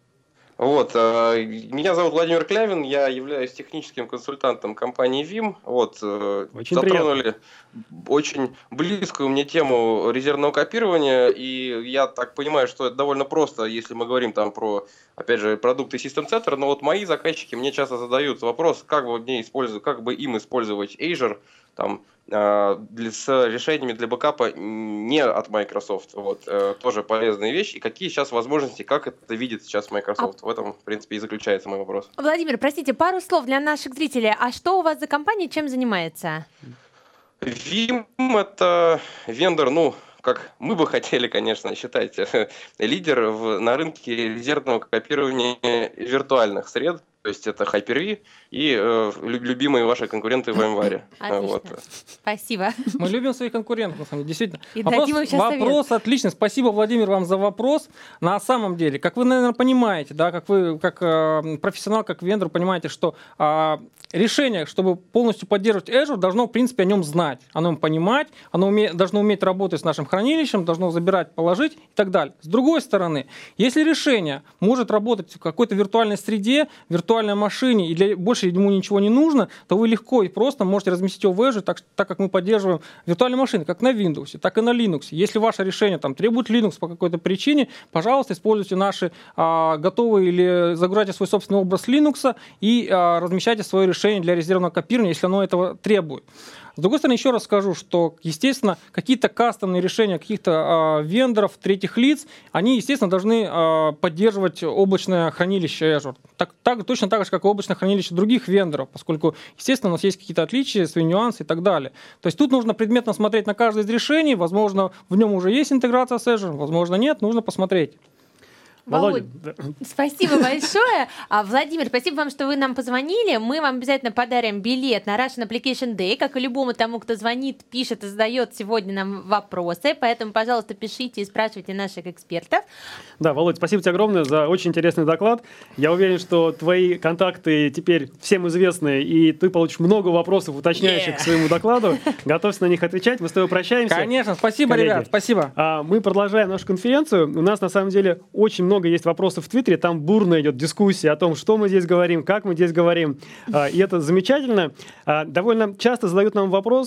S6: Вот, э, меня зовут Владимир Клявин, я являюсь техническим консультантом компании Vim. Вот, э,
S1: очень
S6: затронули
S1: приятно.
S6: Очень близкую мне тему резервного копирования, и я так понимаю, что это довольно просто, если мы говорим там про, опять же, продукты System Center, но вот мои заказчики мне часто задают вопрос, как бы мне использовать, как бы им использовать Azure там, Для, с решениями для бэкапа не от Microsoft. Вот, э, тоже полезная вещь. И какие сейчас возможности, как это видит сейчас Microsoft? А... В этом, в принципе, и заключается мой вопрос.
S2: Владимир, простите, пару слов для наших зрителей. А что у вас за компания, чем занимается?
S6: Vim — это вендор, ну, как мы бы хотели, конечно, считать, лидер в, на рынке резервного копирования виртуальных сред. То есть это Hyper-V и э, любимые ваши конкуренты в VMware.
S2: Отлично. Вот. Спасибо.
S5: Мы любим своих конкурентов, на самом деле, действительно.
S2: И
S5: вопрос
S2: дадим им сейчас
S5: вопрос
S2: совет.
S5: Отличный. Спасибо, Владимир, вам за вопрос. На самом деле, как вы, наверное, понимаете, да, как вы, как э, профессионал, как вендор, понимаете, что э, решение, чтобы полностью поддерживать Azure, должно, в принципе, о нем знать, о нем понимать, оно уме, должно уметь работать с нашим хранилищем, должно забирать, положить и так далее. С другой стороны, если решение может работать в какой-то виртуальной среде, виртуальной машине, и для, больше ему ничего не нужно, то вы легко и просто можете разместить его в Azure, так, так как мы поддерживаем виртуальные машины, как на Windows, так и на Linux. Если ваше решение там, требует Linux по какой-то причине, пожалуйста, используйте наши а, готовые или загружайте свой собственный образ Linux и а, размещайте свое решение для резервного копирования, если оно этого требует. С другой стороны, еще раз скажу, что, естественно, какие-то кастомные решения каких-то э, вендоров, третьих лиц, они, естественно, должны э, поддерживать облачное хранилище Azure. Так, так, точно так же, как и облачное хранилище других вендоров, поскольку, естественно, у нас есть какие-то отличия, свои нюансы и так далее. То есть тут нужно предметно смотреть на каждое из решений. Возможно, в нем уже есть интеграция с Azure, возможно, нет, нужно посмотреть.
S2: Володь, спасибо большое. А, Владимир, спасибо вам, что вы нам позвонили. Мы вам обязательно подарим билет на Russian Application Day, как и любому тому, кто звонит, пишет и задает сегодня нам вопросы. Поэтому, пожалуйста, пишите и спрашивайте наших экспертов.
S1: Да, Володь, спасибо тебе огромное за очень интересный доклад. Я уверен, что твои контакты теперь всем известны, и ты получишь много вопросов, уточняющих yeah. к своему докладу. Готовься на них отвечать. Мы с тобой прощаемся.
S5: Конечно, спасибо,
S1: коллеги.
S5: Ребят, спасибо.
S1: А, мы продолжаем нашу конференцию. У нас, на самом деле, очень много есть вопросов в Твиттере, там бурно идет дискуссия о том, что мы здесь говорим, как мы здесь говорим, и это замечательно. Довольно часто задают нам вопрос,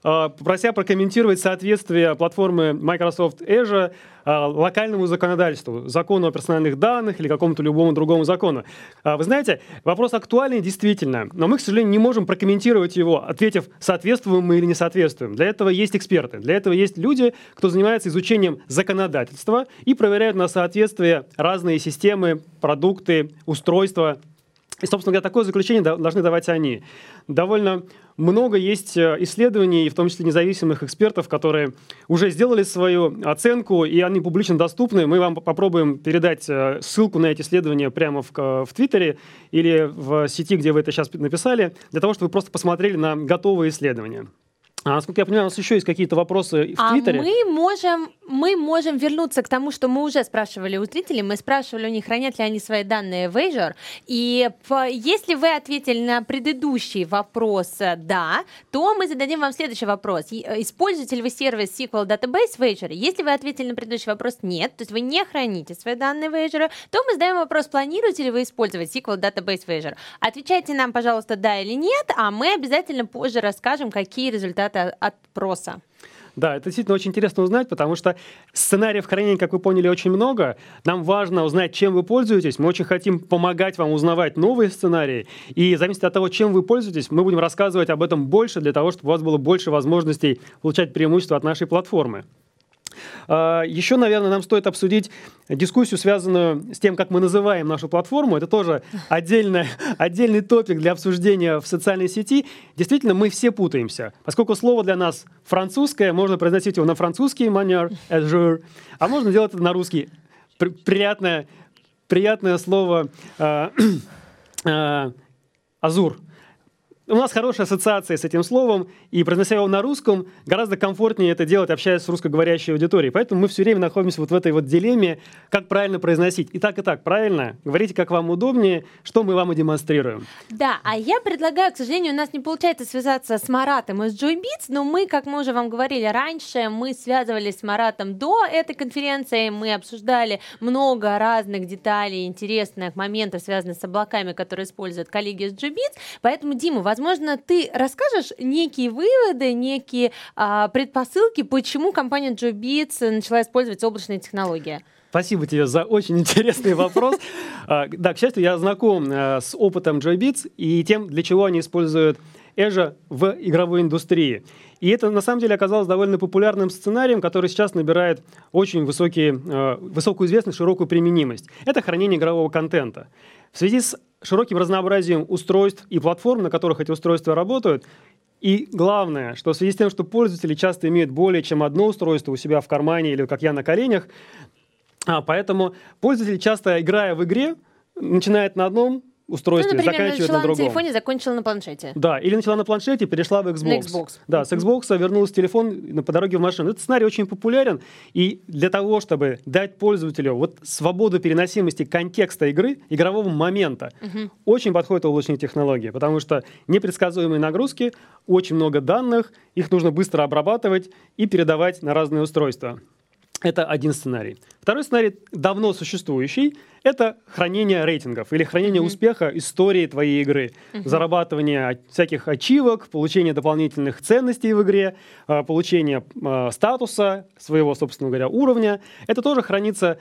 S1: попрося прокомментировать соответствие платформы Microsoft Azure локальному законодательству, закону о персональных данных или какому-то любому другому закону. Вы знаете, вопрос актуальный действительно, но мы, к сожалению, не можем прокомментировать его, ответив, соответствуем мы или не соответствуем. Для этого есть эксперты, для этого есть люди, кто занимается изучением законодательства и проверяют на соответствие разные системы, продукты, устройства. И, собственно говоря, такое заключение должны давать они. Довольно много есть исследований, в том числе независимых экспертов, которые уже сделали свою оценку, и они публично доступны. Мы вам попробуем передать ссылку на эти исследования прямо в, в Твиттере или в сети, где вы это сейчас написали, для того, чтобы вы просто посмотрели на готовые исследования. А, насколько я понимаю, у нас еще есть какие-то вопросы в
S2: а
S1: Твиттере.
S2: Мы можем, мы можем вернуться к тому, что мы уже спрашивали у зрителей. Мы спрашивали у них, хранят ли они свои данные в Azure. И по, если вы ответили на предыдущий вопрос «да», то мы зададим вам следующий вопрос. Используете ли вы сервис эс ку эль Database в Azure? Если вы ответили на предыдущий вопрос «нет», то есть вы не храните свои данные в Azure, то мы задаем вопрос, планируете ли вы использовать эс ку эль Database в Azure. Отвечайте нам, пожалуйста, «да» или «нет», а мы обязательно позже расскажем, какие результаты опроса.
S1: Да, это действительно очень интересно узнать, потому что сценариев хранения, как вы поняли, очень много. Нам важно узнать, чем вы пользуетесь. Мы очень хотим помогать вам узнавать новые сценарии. И в зависимости от того, чем вы пользуетесь, мы будем рассказывать об этом больше, для того, чтобы у вас было больше возможностей получать преимущества от нашей платформы. Еще, наверное, нам стоит обсудить дискуссию, связанную с тем, как мы называем нашу платформу. Это тоже отдельный, отдельный топик для обсуждения в социальной сети. Действительно, мы все путаемся. Поскольку слово для нас французское, можно произносить его на французский манер, Azure, а можно делать это на русский. Приятное, приятное слово э, э, «азур». У нас хорошая ассоциация с этим словом, и произнося его на русском, гораздо комфортнее это делать, общаясь с русскоговорящей аудиторией. Поэтому мы все время находимся вот в этой вот дилемме, как правильно произносить. И так, и так, правильно. Говорите, как вам удобнее, что мы вам и демонстрируем.
S2: Да, а я предлагаю, к сожалению, у нас не получается связаться с Маратом из JoyBits, но мы, как мы уже вам говорили раньше, мы связывались с Маратом до этой конференции, мы обсуждали много разных деталей, интересных моментов, связанных с облаками, которые используют коллеги из JoyBits. Поэтому, Дима, возможно, ты расскажешь некие выводы, некие а, предпосылки, почему компания JoyBits начала использовать облачные технологии?
S1: Спасибо тебе за очень интересный вопрос. Да, к счастью, я знаком с опытом JoyBits и тем, для чего они используют Azure в игровой индустрии. И это, на самом деле, оказалось довольно популярным сценарием, который сейчас набирает очень высокие, высокую известность, широкую применимость. Это хранение игрового контента. В связи с широким разнообразием устройств и платформ, на которых эти устройства работают, и главное, что в связи с тем, что пользователи часто имеют более чем одно устройство у себя в кармане или, как я, на коленях, а, поэтому пользователь, часто играя в игре, начинает на одном устройстве,
S2: ну, например,
S1: заканчивает на другом.
S2: начала на телефоне, закончила на планшете.
S1: Да, или начала на планшете, перешла в Xbox.
S2: На Xbox.
S1: Да, с Xbox вернулась в телефон по дороге в машину. Этот сценарий очень популярен, и для того, чтобы дать пользователю вот свободу переносимости контекста игры, игрового момента, угу. очень подходят облачные технологии, потому что непредсказуемые нагрузки, очень много данных, их нужно быстро обрабатывать и передавать на разные устройства. Это один сценарий. Второй сценарий, давно существующий, это хранение рейтингов или хранение mm-hmm. успеха истории твоей игры. Mm-hmm. Зарабатывание всяких ачивок, получение дополнительных ценностей в игре, получение статуса, своего, собственно говоря, уровня. Это тоже хранится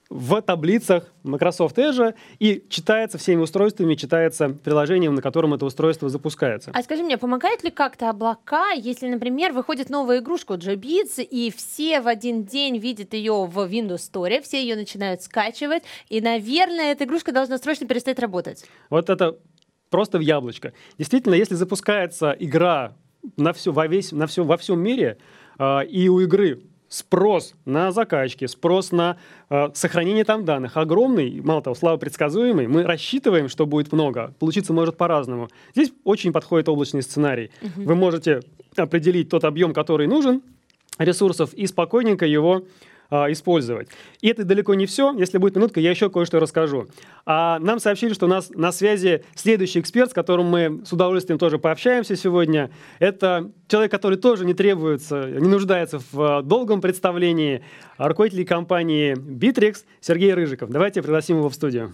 S1: в таблицах Microsoft Azure и читается всеми устройствами, читается приложением, на котором это устройство запускается.
S2: А скажи мне, помогает ли как-то облака, если, например, выходит новая игрушка JoyBits, и все в один день видят ее в Windows Store, все ее начинают скачивать, и, наверное, эта игрушка должна срочно перестать работать?
S1: Вот это просто в яблочко. Действительно, если запускается игра на все, во, весь, на все, во всем мире, э, и у игры спрос на закачки, спрос на э, сохранение там данных огромный, мало того, слабо предсказуемый. Мы рассчитываем, что будет много. Получиться может по-разному. Здесь очень подходит облачный сценарий. Uh-huh. Вы можете определить тот объем, который нужен, ресурсов, и спокойненько его э, использовать. И это далеко не все. Если будет минутка, я еще кое-что расскажу. А нам сообщили, что у нас на связи следующий эксперт, с которым мы с удовольствием тоже пообщаемся сегодня. Это человек, который тоже не требуется, не нуждается в долгом представлении, руководитель компании Bittrex Сергей Рыжиков. Давайте пригласим его в студию.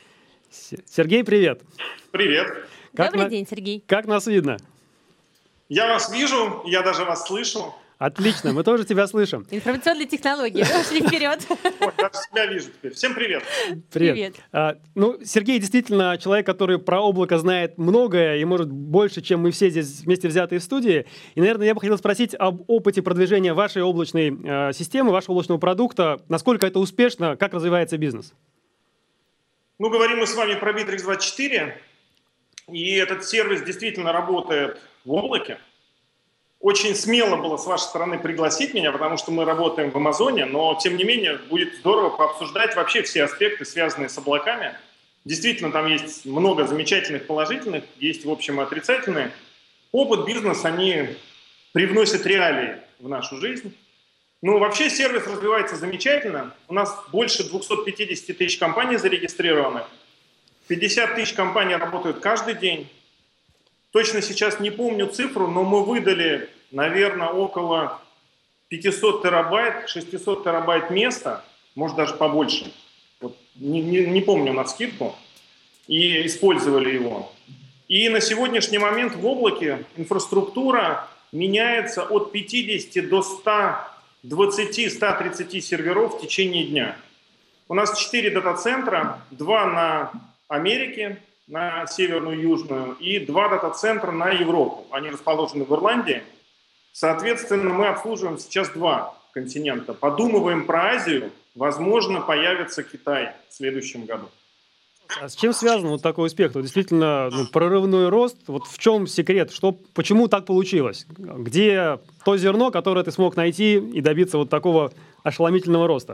S1: Сергей, привет.
S7: Привет.
S1: Как
S2: Добрый
S1: на...
S2: день, Сергей.
S1: Как нас видно?
S7: Я вас вижу, я даже вас слышу.
S1: Отлично, мы тоже тебя слышим.
S2: Информационные технологии, пошли вперед.
S7: Ой, даже себя вижу теперь. Всем привет.
S1: Привет.
S2: Привет.
S1: А, ну, Сергей действительно человек, который про облако знает многое и, может, больше, чем мы все здесь вместе взятые в студии. И, наверное, я бы хотел спросить об опыте продвижения вашей облачной э, системы, вашего облачного продукта. Насколько это успешно, как развивается бизнес?
S7: Ну, говорим мы с вами про Bittrex двадцать четыре. И этот сервис действительно работает в облаке. Очень смело было с вашей стороны пригласить меня, потому что мы работаем в Амазоне, но, тем не менее, будет здорово пообсуждать вообще все аспекты, связанные с облаками. Действительно, там есть много замечательных положительных, есть, в общем, и отрицательные. Опыт, бизнес, они привносят реалии в нашу жизнь. Ну, вообще сервис развивается замечательно. У нас больше двухсот пятидесяти тысяч компаний зарегистрированы. пятьдесят тысяч компаний работают каждый день. Точно сейчас не помню цифру, но мы выдали, наверное, около пятисот терабайт, шестисот терабайт места, может даже побольше. Вот, не, не, не помню навскидку. И использовали его. И на сегодняшний момент в облаке инфраструктура меняется от пятидесяти до ста двадцати — ста тридцати серверов в течение дня. У нас четыре дата-центра, два на Америке, на северную и южную, и два дата-центра на Европу. Они расположены в Ирландии. Соответственно, мы обслуживаем сейчас два континента. Подумываем про Азию. Возможно, появится Китай в следующем году.
S1: А с чем связан вот такой успех? Вот действительно, ну, прорывной рост. Вот в чем секрет? Что, почему так получилось? Где то зерно, которое ты смог найти и добиться вот такого ошеломительного роста?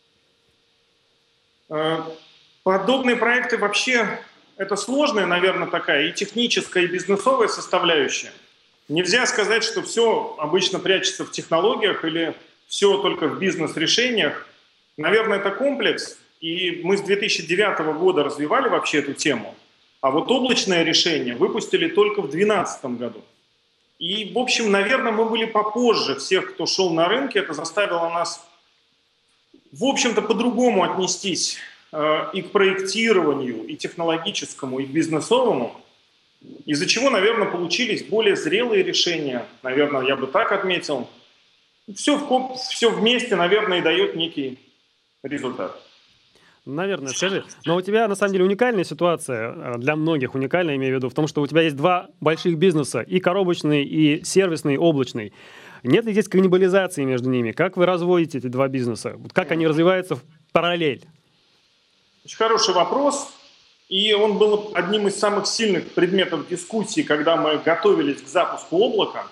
S7: Подобные проекты вообще... Это сложная, наверное, такая и техническая, и бизнесовая составляющая. Нельзя сказать, что все обычно прячется в технологиях или все только в бизнес-решениях. Наверное, это комплекс, и мы с две тысячи девятого года развивали вообще эту тему. А вот облачное решение выпустили только в две тысячи двенадцатом году. И, в общем, наверное, мы были попозже всех, кто шел на рынке. Это заставило нас, в общем-то, по-другому отнестись и к проектированию, и технологическому, и к бизнесовому, из-за чего, наверное, получились более зрелые решения, наверное, я бы так отметил. Все, в, все вместе, наверное, и дает некий результат.
S1: Наверное, скажи. Но у тебя, на самом деле, уникальная ситуация, для многих уникальная, имею в виду, в том, что у тебя есть два больших бизнеса, и коробочный, и сервисный, облачный. Нет ли здесь каннибализации между ними? Как вы разводите эти два бизнеса? Как они развиваются в параллель?
S7: Очень хороший вопрос, и он был одним из самых сильных предметов дискуссии, когда мы готовились к запуску облака.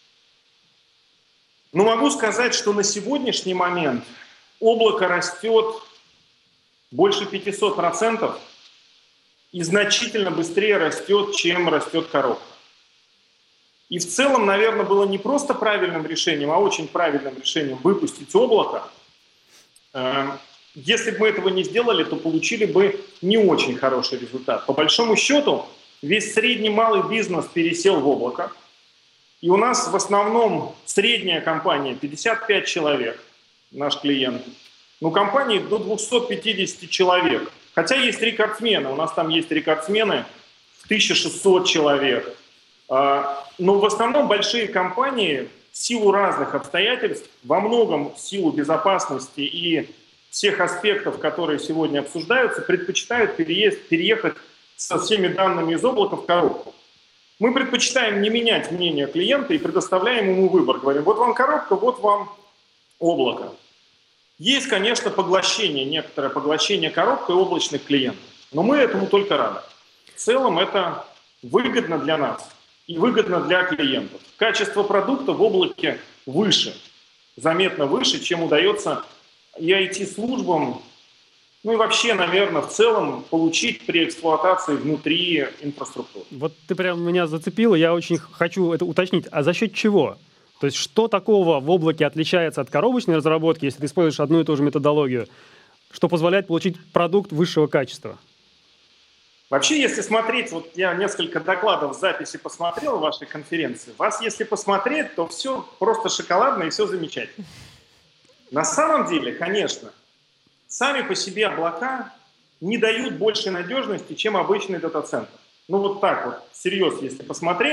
S7: Но могу сказать, что на сегодняшний момент облако растет больше пятисот процентов и значительно быстрее растет, чем растет коробка. И в целом, наверное, было не просто правильным решением, а очень правильным решением выпустить облако. Если бы мы этого не сделали, то получили бы не очень хороший результат. По большому счету, весь средний малый бизнес пересел в облако. И у нас в основном средняя компания, пятьдесят пять человек, наш клиент. Но компании до двухсот пятидесяти человек. Хотя есть рекордсмены, у нас там есть рекордсмены в тысячу шестьсот человек. Но в основном большие компании в силу разных обстоятельств, во многом в силу безопасности и всех аспектов, которые сегодня обсуждаются, предпочитают переезд, переехать со всеми данными из облака в коробку. Мы предпочитаем не менять мнение клиента и предоставляем ему выбор. Говорим, вот вам коробка, вот вам облако. Есть, конечно, поглощение, некоторое поглощение коробкой облачных клиентов, но мы этому только рады. В целом это выгодно для нас и выгодно для клиентов. Качество продукта в облаке выше, заметно выше, чем удается и ай ти-службам, ну и вообще, наверное, в целом получить при эксплуатации внутри инфраструктуры.
S1: Вот ты прям меня зацепила, я очень хочу это уточнить. А за счет чего? То есть что такого в облаке отличается от коробочной разработки, если ты используешь одну и ту же методологию, что позволяет получить продукт высшего качества?
S7: Вообще, если смотреть, вот я несколько докладов в записи посмотрел в вашей конференции, вас, если посмотреть, то все просто шоколадно и все замечательно. На самом деле, конечно, сами по себе облака не дают большей надежности, чем обычный дата-центр. Ну вот так вот, всерьез, если посмотреть,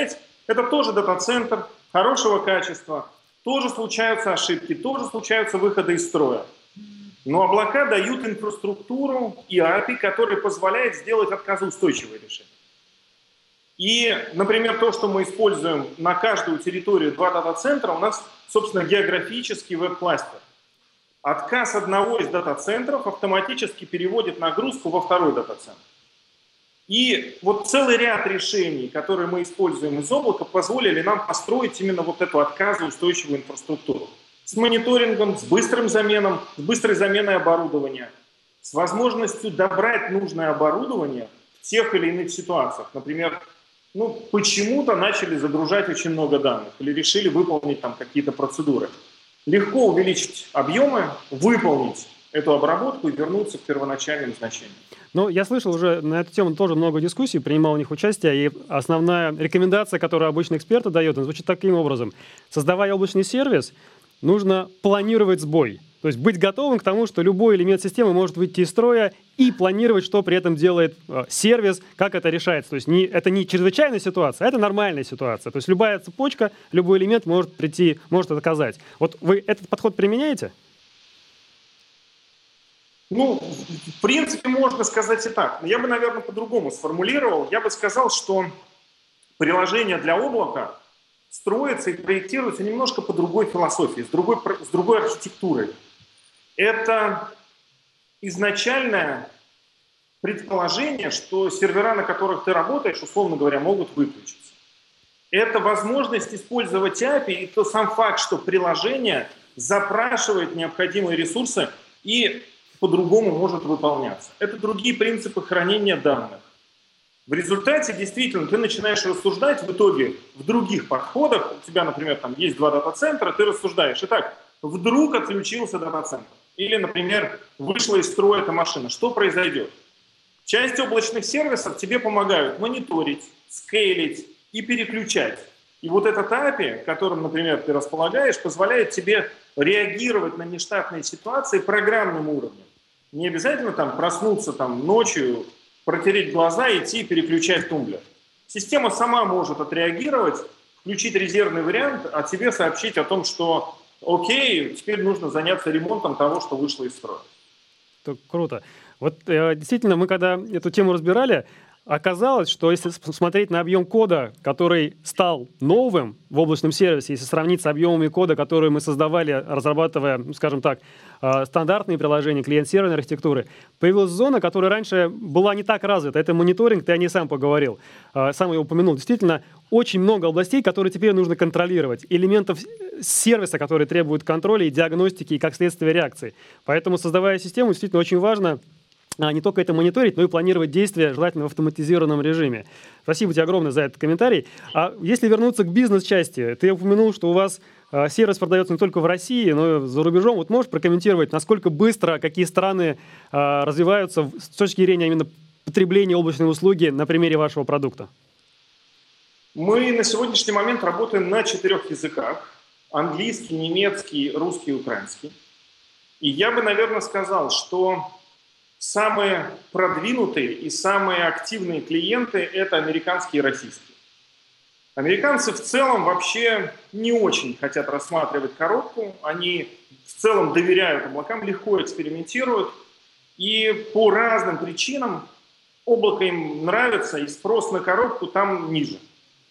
S7: Это тоже дата-центр хорошего качества, тоже случаются ошибки, тоже случаются выходы из строя. Но облака дают инфраструктуру и эй пи ай, который позволяет сделать отказоустойчивое решение. И, например, то, что мы используем на каждую территорию два дата-центра, у нас, собственно, географический веб-кластер. Отказ одного из дата-центров автоматически переводит нагрузку во второй дата-центр. И вот целый ряд решений, которые мы используем из облака, позволили нам построить именно вот эту отказоустойчивую инфраструктуру. С мониторингом, с быстрым заменом, с быстрой заменой оборудования, с возможностью добрать нужное оборудование в тех или иных ситуациях. Например, ну, почему-то начали загружать очень много данных или решили выполнить там какие-то процедуры. Легко увеличить объемы, выполнить эту обработку и вернуться к первоначальным значениям.
S1: Ну, я слышал уже на эту тему тоже много дискуссий, принимал в них участие, и основная рекомендация, которую обычно эксперты дают, она звучит таким образом. Создавая облачный сервис, нужно планировать сбой. То есть быть готовым к тому, что любой элемент системы может выйти из строя, и планировать, что при этом делает э, сервис, как это решается. То есть не, это не чрезвычайная ситуация, а это нормальная ситуация. То есть любая цепочка, любой элемент может прийти, может отказать. Вот вы этот подход применяете?
S7: Ну, в принципе, можно сказать и так. Но я бы, наверное, по-другому сформулировал. Я бы сказал, что приложение для облака строится и проектируется немножко по другой философии, с другой, с другой архитектурой. Это изначальное предположение, что сервера, на которых ты работаешь, условно говоря, могут выключиться. Это возможность использовать эй пи ай и то сам факт, что приложение запрашивает необходимые ресурсы и по-другому может выполняться. Это другие принципы хранения данных. В результате, действительно, ты начинаешь рассуждать в итоге в других подходах. У тебя, например, там есть два дата-центра, ты рассуждаешь. Итак, вдруг отключился дата-центр. Или, например, вышла из строя эта машина. Что произойдет? Часть облачных сервисов тебе помогают мониторить, скейлить и переключать. И вот этот эй пи ай, которым, например, ты располагаешь, позволяет тебе реагировать на нештатные ситуации программным уровнем. Не обязательно там проснуться там, ночью, протереть глаза, идти переключать тумблер. Система сама может отреагировать, включить резервный вариант, а тебе сообщить о том, что окей, теперь нужно заняться ремонтом того, что вышло из строя.
S1: Круто. Вот э, действительно, мы когда эту тему разбирали, оказалось, что если смотреть на объем кода, который стал новым в облачном сервисе, если сравнить с объемами кода, которые мы создавали, разрабатывая, скажем так, стандартные приложения клиент-серверной архитектуры, появилась зона, которая раньше была не так развита. Это мониторинг, ты о ней сам поговорил, сам его упомянул. Действительно, очень много областей, которые теперь нужно контролировать, элементов сервиса, которые требуют контроля и диагностики, и как следствие реакции. Поэтому, создавая систему, действительно очень важно не только это мониторить, но и планировать действия, желательно в автоматизированном режиме. Спасибо тебе огромное за этот комментарий. А если вернуться к бизнес-части, ты упомянул, что у вас э, сервис продается не только в России, но и за рубежом. Вот можешь прокомментировать, насколько быстро, какие страны э, развиваются с точки зрения именно потребления облачной услуги на примере вашего продукта?
S7: Мы на сегодняшний момент работаем на четырех языках. Английский, немецкий, русский, украинский. И я бы, наверное, сказал, что самые продвинутые и самые активные клиенты – это американские и российские. Американцы в целом вообще не очень хотят рассматривать коробку. Они в целом доверяют облакам, легко экспериментируют. И по разным причинам облако им нравится, и спрос на коробку там ниже.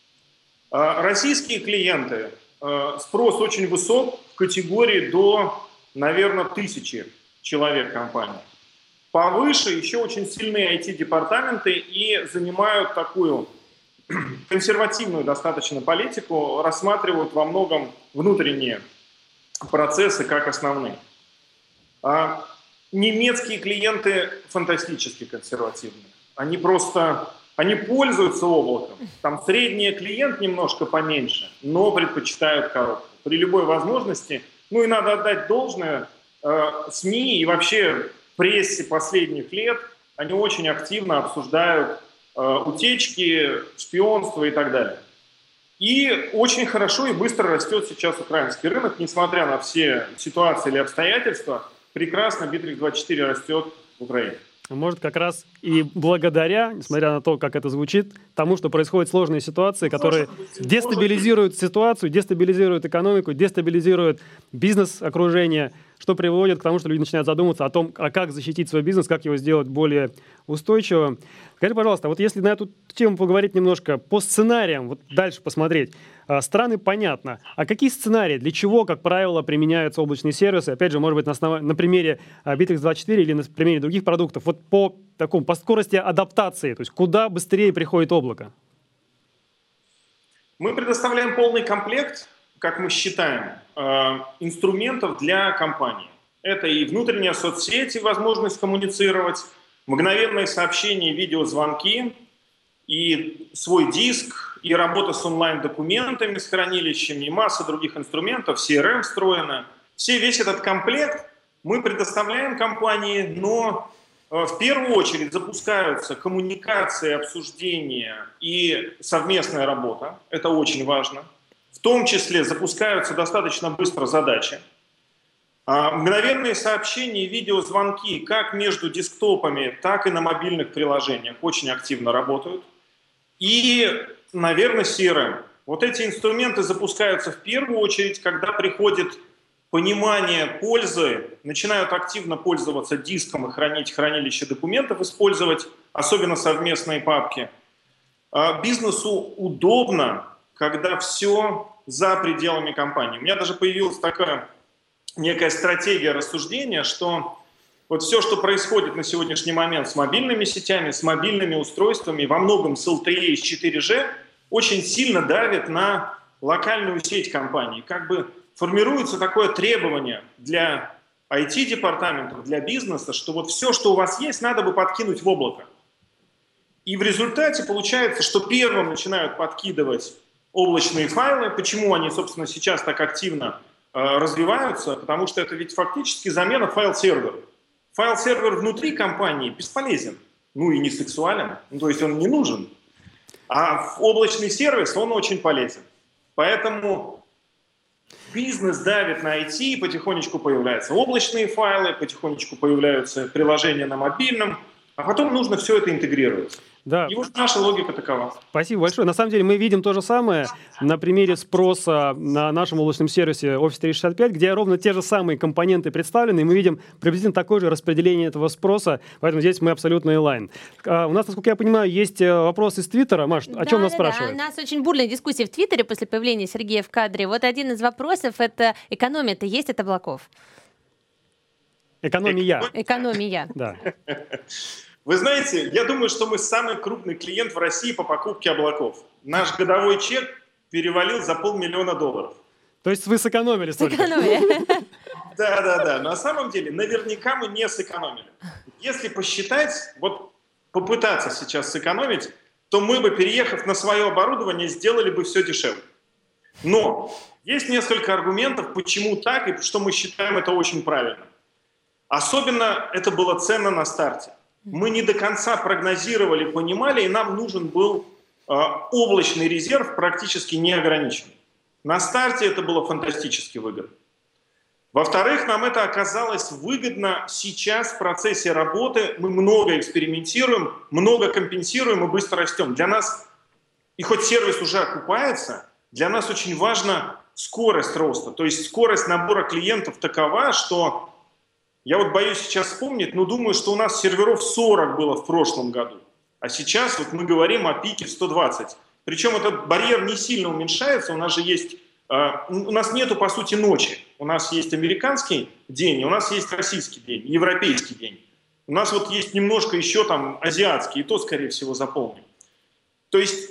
S7: Российские клиенты, спрос очень высок в категории до, наверное, тысячи человек компании. Повыше еще очень сильные ай ти-департаменты и занимают такую консервативную достаточно политику, рассматривают во многом внутренние процессы как основные. А немецкие клиенты фантастически консервативные. Они просто, они пользуются облаком. Там средний клиент немножко поменьше, но предпочитают коробку. При любой возможности, ну и надо отдать должное, э, СМИ и вообще прессе последних лет, они очень активно обсуждают э, утечки, шпионство и так далее. И очень хорошо и быстро растет сейчас украинский рынок, несмотря на все ситуации или обстоятельства, прекрасно Битрикс двадцать четыре растет в Украине.
S1: Может, как раз и благодаря, несмотря на то, как это звучит, тому, что происходят сложные ситуации, которые дестабилизируют ситуацию, дестабилизируют экономику, дестабилизируют бизнес-окружение, что приводит к тому, что люди начинают задумываться о том, а как защитить свой бизнес, как его сделать более устойчивым. Скажи, пожалуйста, вот если на эту тему поговорить немножко по сценариям, вот дальше посмотреть, страны понятно, а какие сценарии, для чего, как правило, применяются облачные сервисы, опять же, может быть, на, основ... на примере Bittrex двадцать четыре или на примере других продуктов, вот по такому, по скорости адаптации, то есть куда быстрее приходит облако?
S7: Мы предоставляем полный комплект, как мы считаем, инструментов для компании. Это и внутренние соцсети, возможность коммуницировать, мгновенные сообщения, видеозвонки, и свой диск, и работа с онлайн-документами, с хранилищами, и масса других инструментов, си эр эм встроена. Все, весь этот комплект мы предоставляем компании, но в первую очередь запускаются коммуникации, обсуждения и совместная работа. Это очень важно. В том числе запускаются достаточно быстро задачи. Мгновенные сообщения и видеозвонки как между десктопами, так и на мобильных приложениях очень активно работают. И, наверное, си эр эм. Вот эти инструменты запускаются в первую очередь, когда приходит понимание пользы, начинают активно пользоваться диском и хранить хранилище документов, использовать, особенно совместные папки. Бизнесу удобно, когда все за пределами компании. У меня даже появилась такая некая стратегия рассуждения, что вот все, что происходит на сегодняшний момент с мобильными сетями, с мобильными устройствами, во многом с эл ти и и с четыре джи, очень сильно давит на локальную сеть компании. Как бы формируется такое требование для ай ти-департаментов, для бизнеса, что вот все, что у вас есть, надо бы подкинуть в облако. И в результате получается, что первым начинают подкидывать облачные файлы. Почему они, собственно, сейчас так активно э, развиваются? Потому что это ведь фактически замена файл-сервера. Файл-сервер внутри компании бесполезен, ну и не сексуален, ну, то есть он не нужен. А облачный сервис, он очень полезен. Поэтому бизнес давит на ай ти, потихонечку появляются облачные файлы, потихонечку появляются приложения на мобильном, а потом нужно все это интегрировать.
S1: Да.
S7: И вот наша логика такова.
S1: Спасибо большое. На самом деле мы видим то же самое на примере спроса на нашем облачном сервисе Office триста шестьдесят пять, где ровно те же самые компоненты представлены, и мы видим приблизительно такое же распределение этого спроса, поэтому здесь мы абсолютно инлайн. А у нас, насколько я понимаю, есть вопрос из Твиттера. Маш, о чем
S2: да,
S1: нас
S2: да,
S1: спрашивают?
S2: Да. У нас очень бурная дискуссия в Твиттере после появления Сергея в кадре. Вот один из вопросов — это экономия-то есть от облаков?
S1: Экономия.
S2: Экономия.
S1: Да.
S7: Вы знаете, я думаю, что мы самый крупный клиент в России по покупке облаков. Наш годовой чек перевалил за полмиллиона долларов.
S1: То есть вы сэкономили столько?
S2: Сэкономили.
S7: Да, да, да. На самом деле, наверняка мы не сэкономили. Если посчитать, вот попытаться сейчас сэкономить, то мы бы, переехав на свое оборудование, сделали бы все дешевле. Но есть несколько аргументов, почему так и что мы считаем это очень правильно. Особенно это было ценно на старте. Мы не до конца прогнозировали, понимали, и нам нужен был э, облачный резерв практически неограниченный. На старте это было фантастически выгодно. Во-вторых, нам это оказалось выгодно сейчас в процессе работы. Мы много экспериментируем, много компенсируем и быстро растем. Для нас, и хоть сервис уже окупается, для нас очень важна скорость роста. То есть скорость набора клиентов такова, что... Я вот боюсь сейчас вспомнить, но думаю, что у нас серверов сорок было в прошлом году. А сейчас вот мы говорим о пике в сто двадцать. Причем этот барьер не сильно уменьшается. У нас же есть... Э, у нас нету, по сути, ночи. У нас есть американский день, и у нас есть российский день, европейский день. У нас вот есть немножко еще там азиатский, и то, скорее всего, заполним. То есть,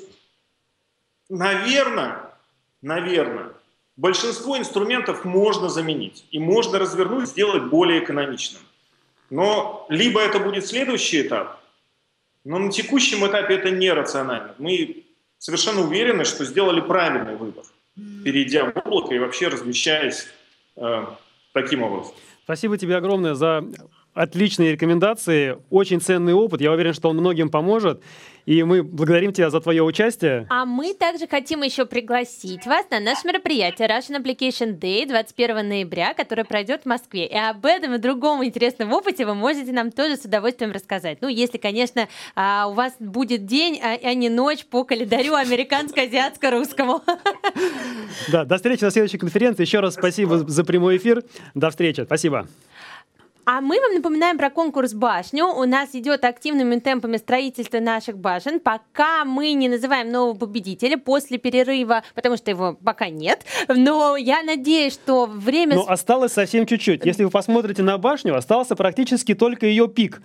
S7: наверное, наверное... большинство инструментов можно заменить и можно развернуть, сделать более экономичным. Но либо это будет следующий этап, но на текущем этапе это нерационально. Мы совершенно уверены, что сделали правильный выбор, перейдя в облако и вообще размещаясь э, таким образом.
S1: Спасибо тебе огромное за отличные рекомендации, очень ценный опыт. Я уверен, что он многим поможет. И мы благодарим тебя за твое участие.
S2: А мы также хотим еще пригласить вас на наше мероприятие Russian Application Day двадцать первого ноября, которое пройдет в Москве. И об этом и другом интересном опыте вы можете нам тоже с удовольствием рассказать. Ну, если, конечно, у вас будет день, а не ночь по календарю американско-азиатско-русскому.
S1: Да, до встречи на следующей конференции. Еще раз спасибо за прямой эфир. До встречи. Спасибо.
S2: А мы вам напоминаем про конкурс «Башню». У нас идет активными темпами строительство наших башен. Пока мы не называем нового победителя после перерыва, потому что его пока нет. Но я надеюсь, что время...
S1: Но осталось совсем чуть-чуть. Если вы посмотрите на башню, остался практически только ее пик.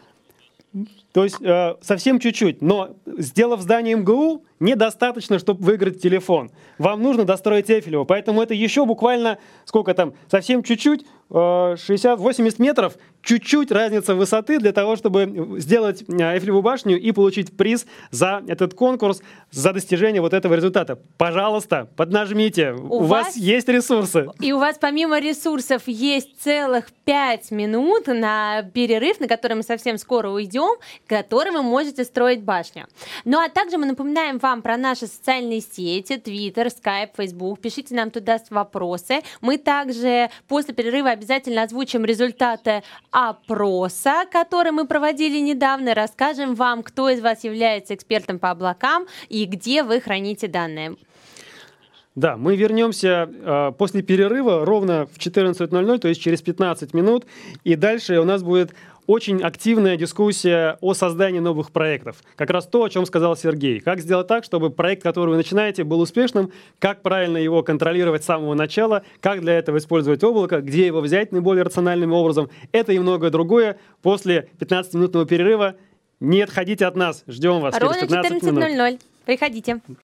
S1: То есть э, совсем чуть-чуть. Но сделав здание эм гэ у, недостаточно, чтобы выиграть телефон. Вам нужно достроить Эйфелеву. Поэтому это еще буквально, сколько там, совсем чуть-чуть, э, шестьдесят-восемьдесят метров, чуть-чуть разница высоты для того, чтобы сделать Эйфелеву башню и получить приз за этот конкурс, за достижение вот этого результата. Пожалуйста, поднажмите. У, у вас, вас есть ресурсы.
S2: И у вас помимо ресурсов есть целых пять минут на перерыв, на который мы совсем скоро уйдем, который вы можете строить башню. Ну а также мы напоминаем вам про наши социальные сети, Twitter, Skype, Facebook. Пишите нам туда вопросы. Мы также после перерыва обязательно озвучим результаты опроса, который мы проводили недавно, расскажем вам, кто из вас является экспертом по облакам и где вы храните данные.
S1: Да, мы вернемся э, после перерыва ровно в четырнадцать ноль ноль, то есть через пятнадцать минут, и дальше у нас будет очень активная дискуссия о создании новых проектов. Как раз то, о чем сказал Сергей. Как сделать так, чтобы проект, который вы начинаете, был успешным, как правильно его контролировать с самого начала, как для этого использовать облако, где его взять наиболее рациональным образом. Это и многое другое после пятнадцатиминутного перерыва. Не отходите от нас. Ждем вас через
S2: Ровно
S1: пятнадцать минут.
S2: четырнадцать ноль ноль. Приходите.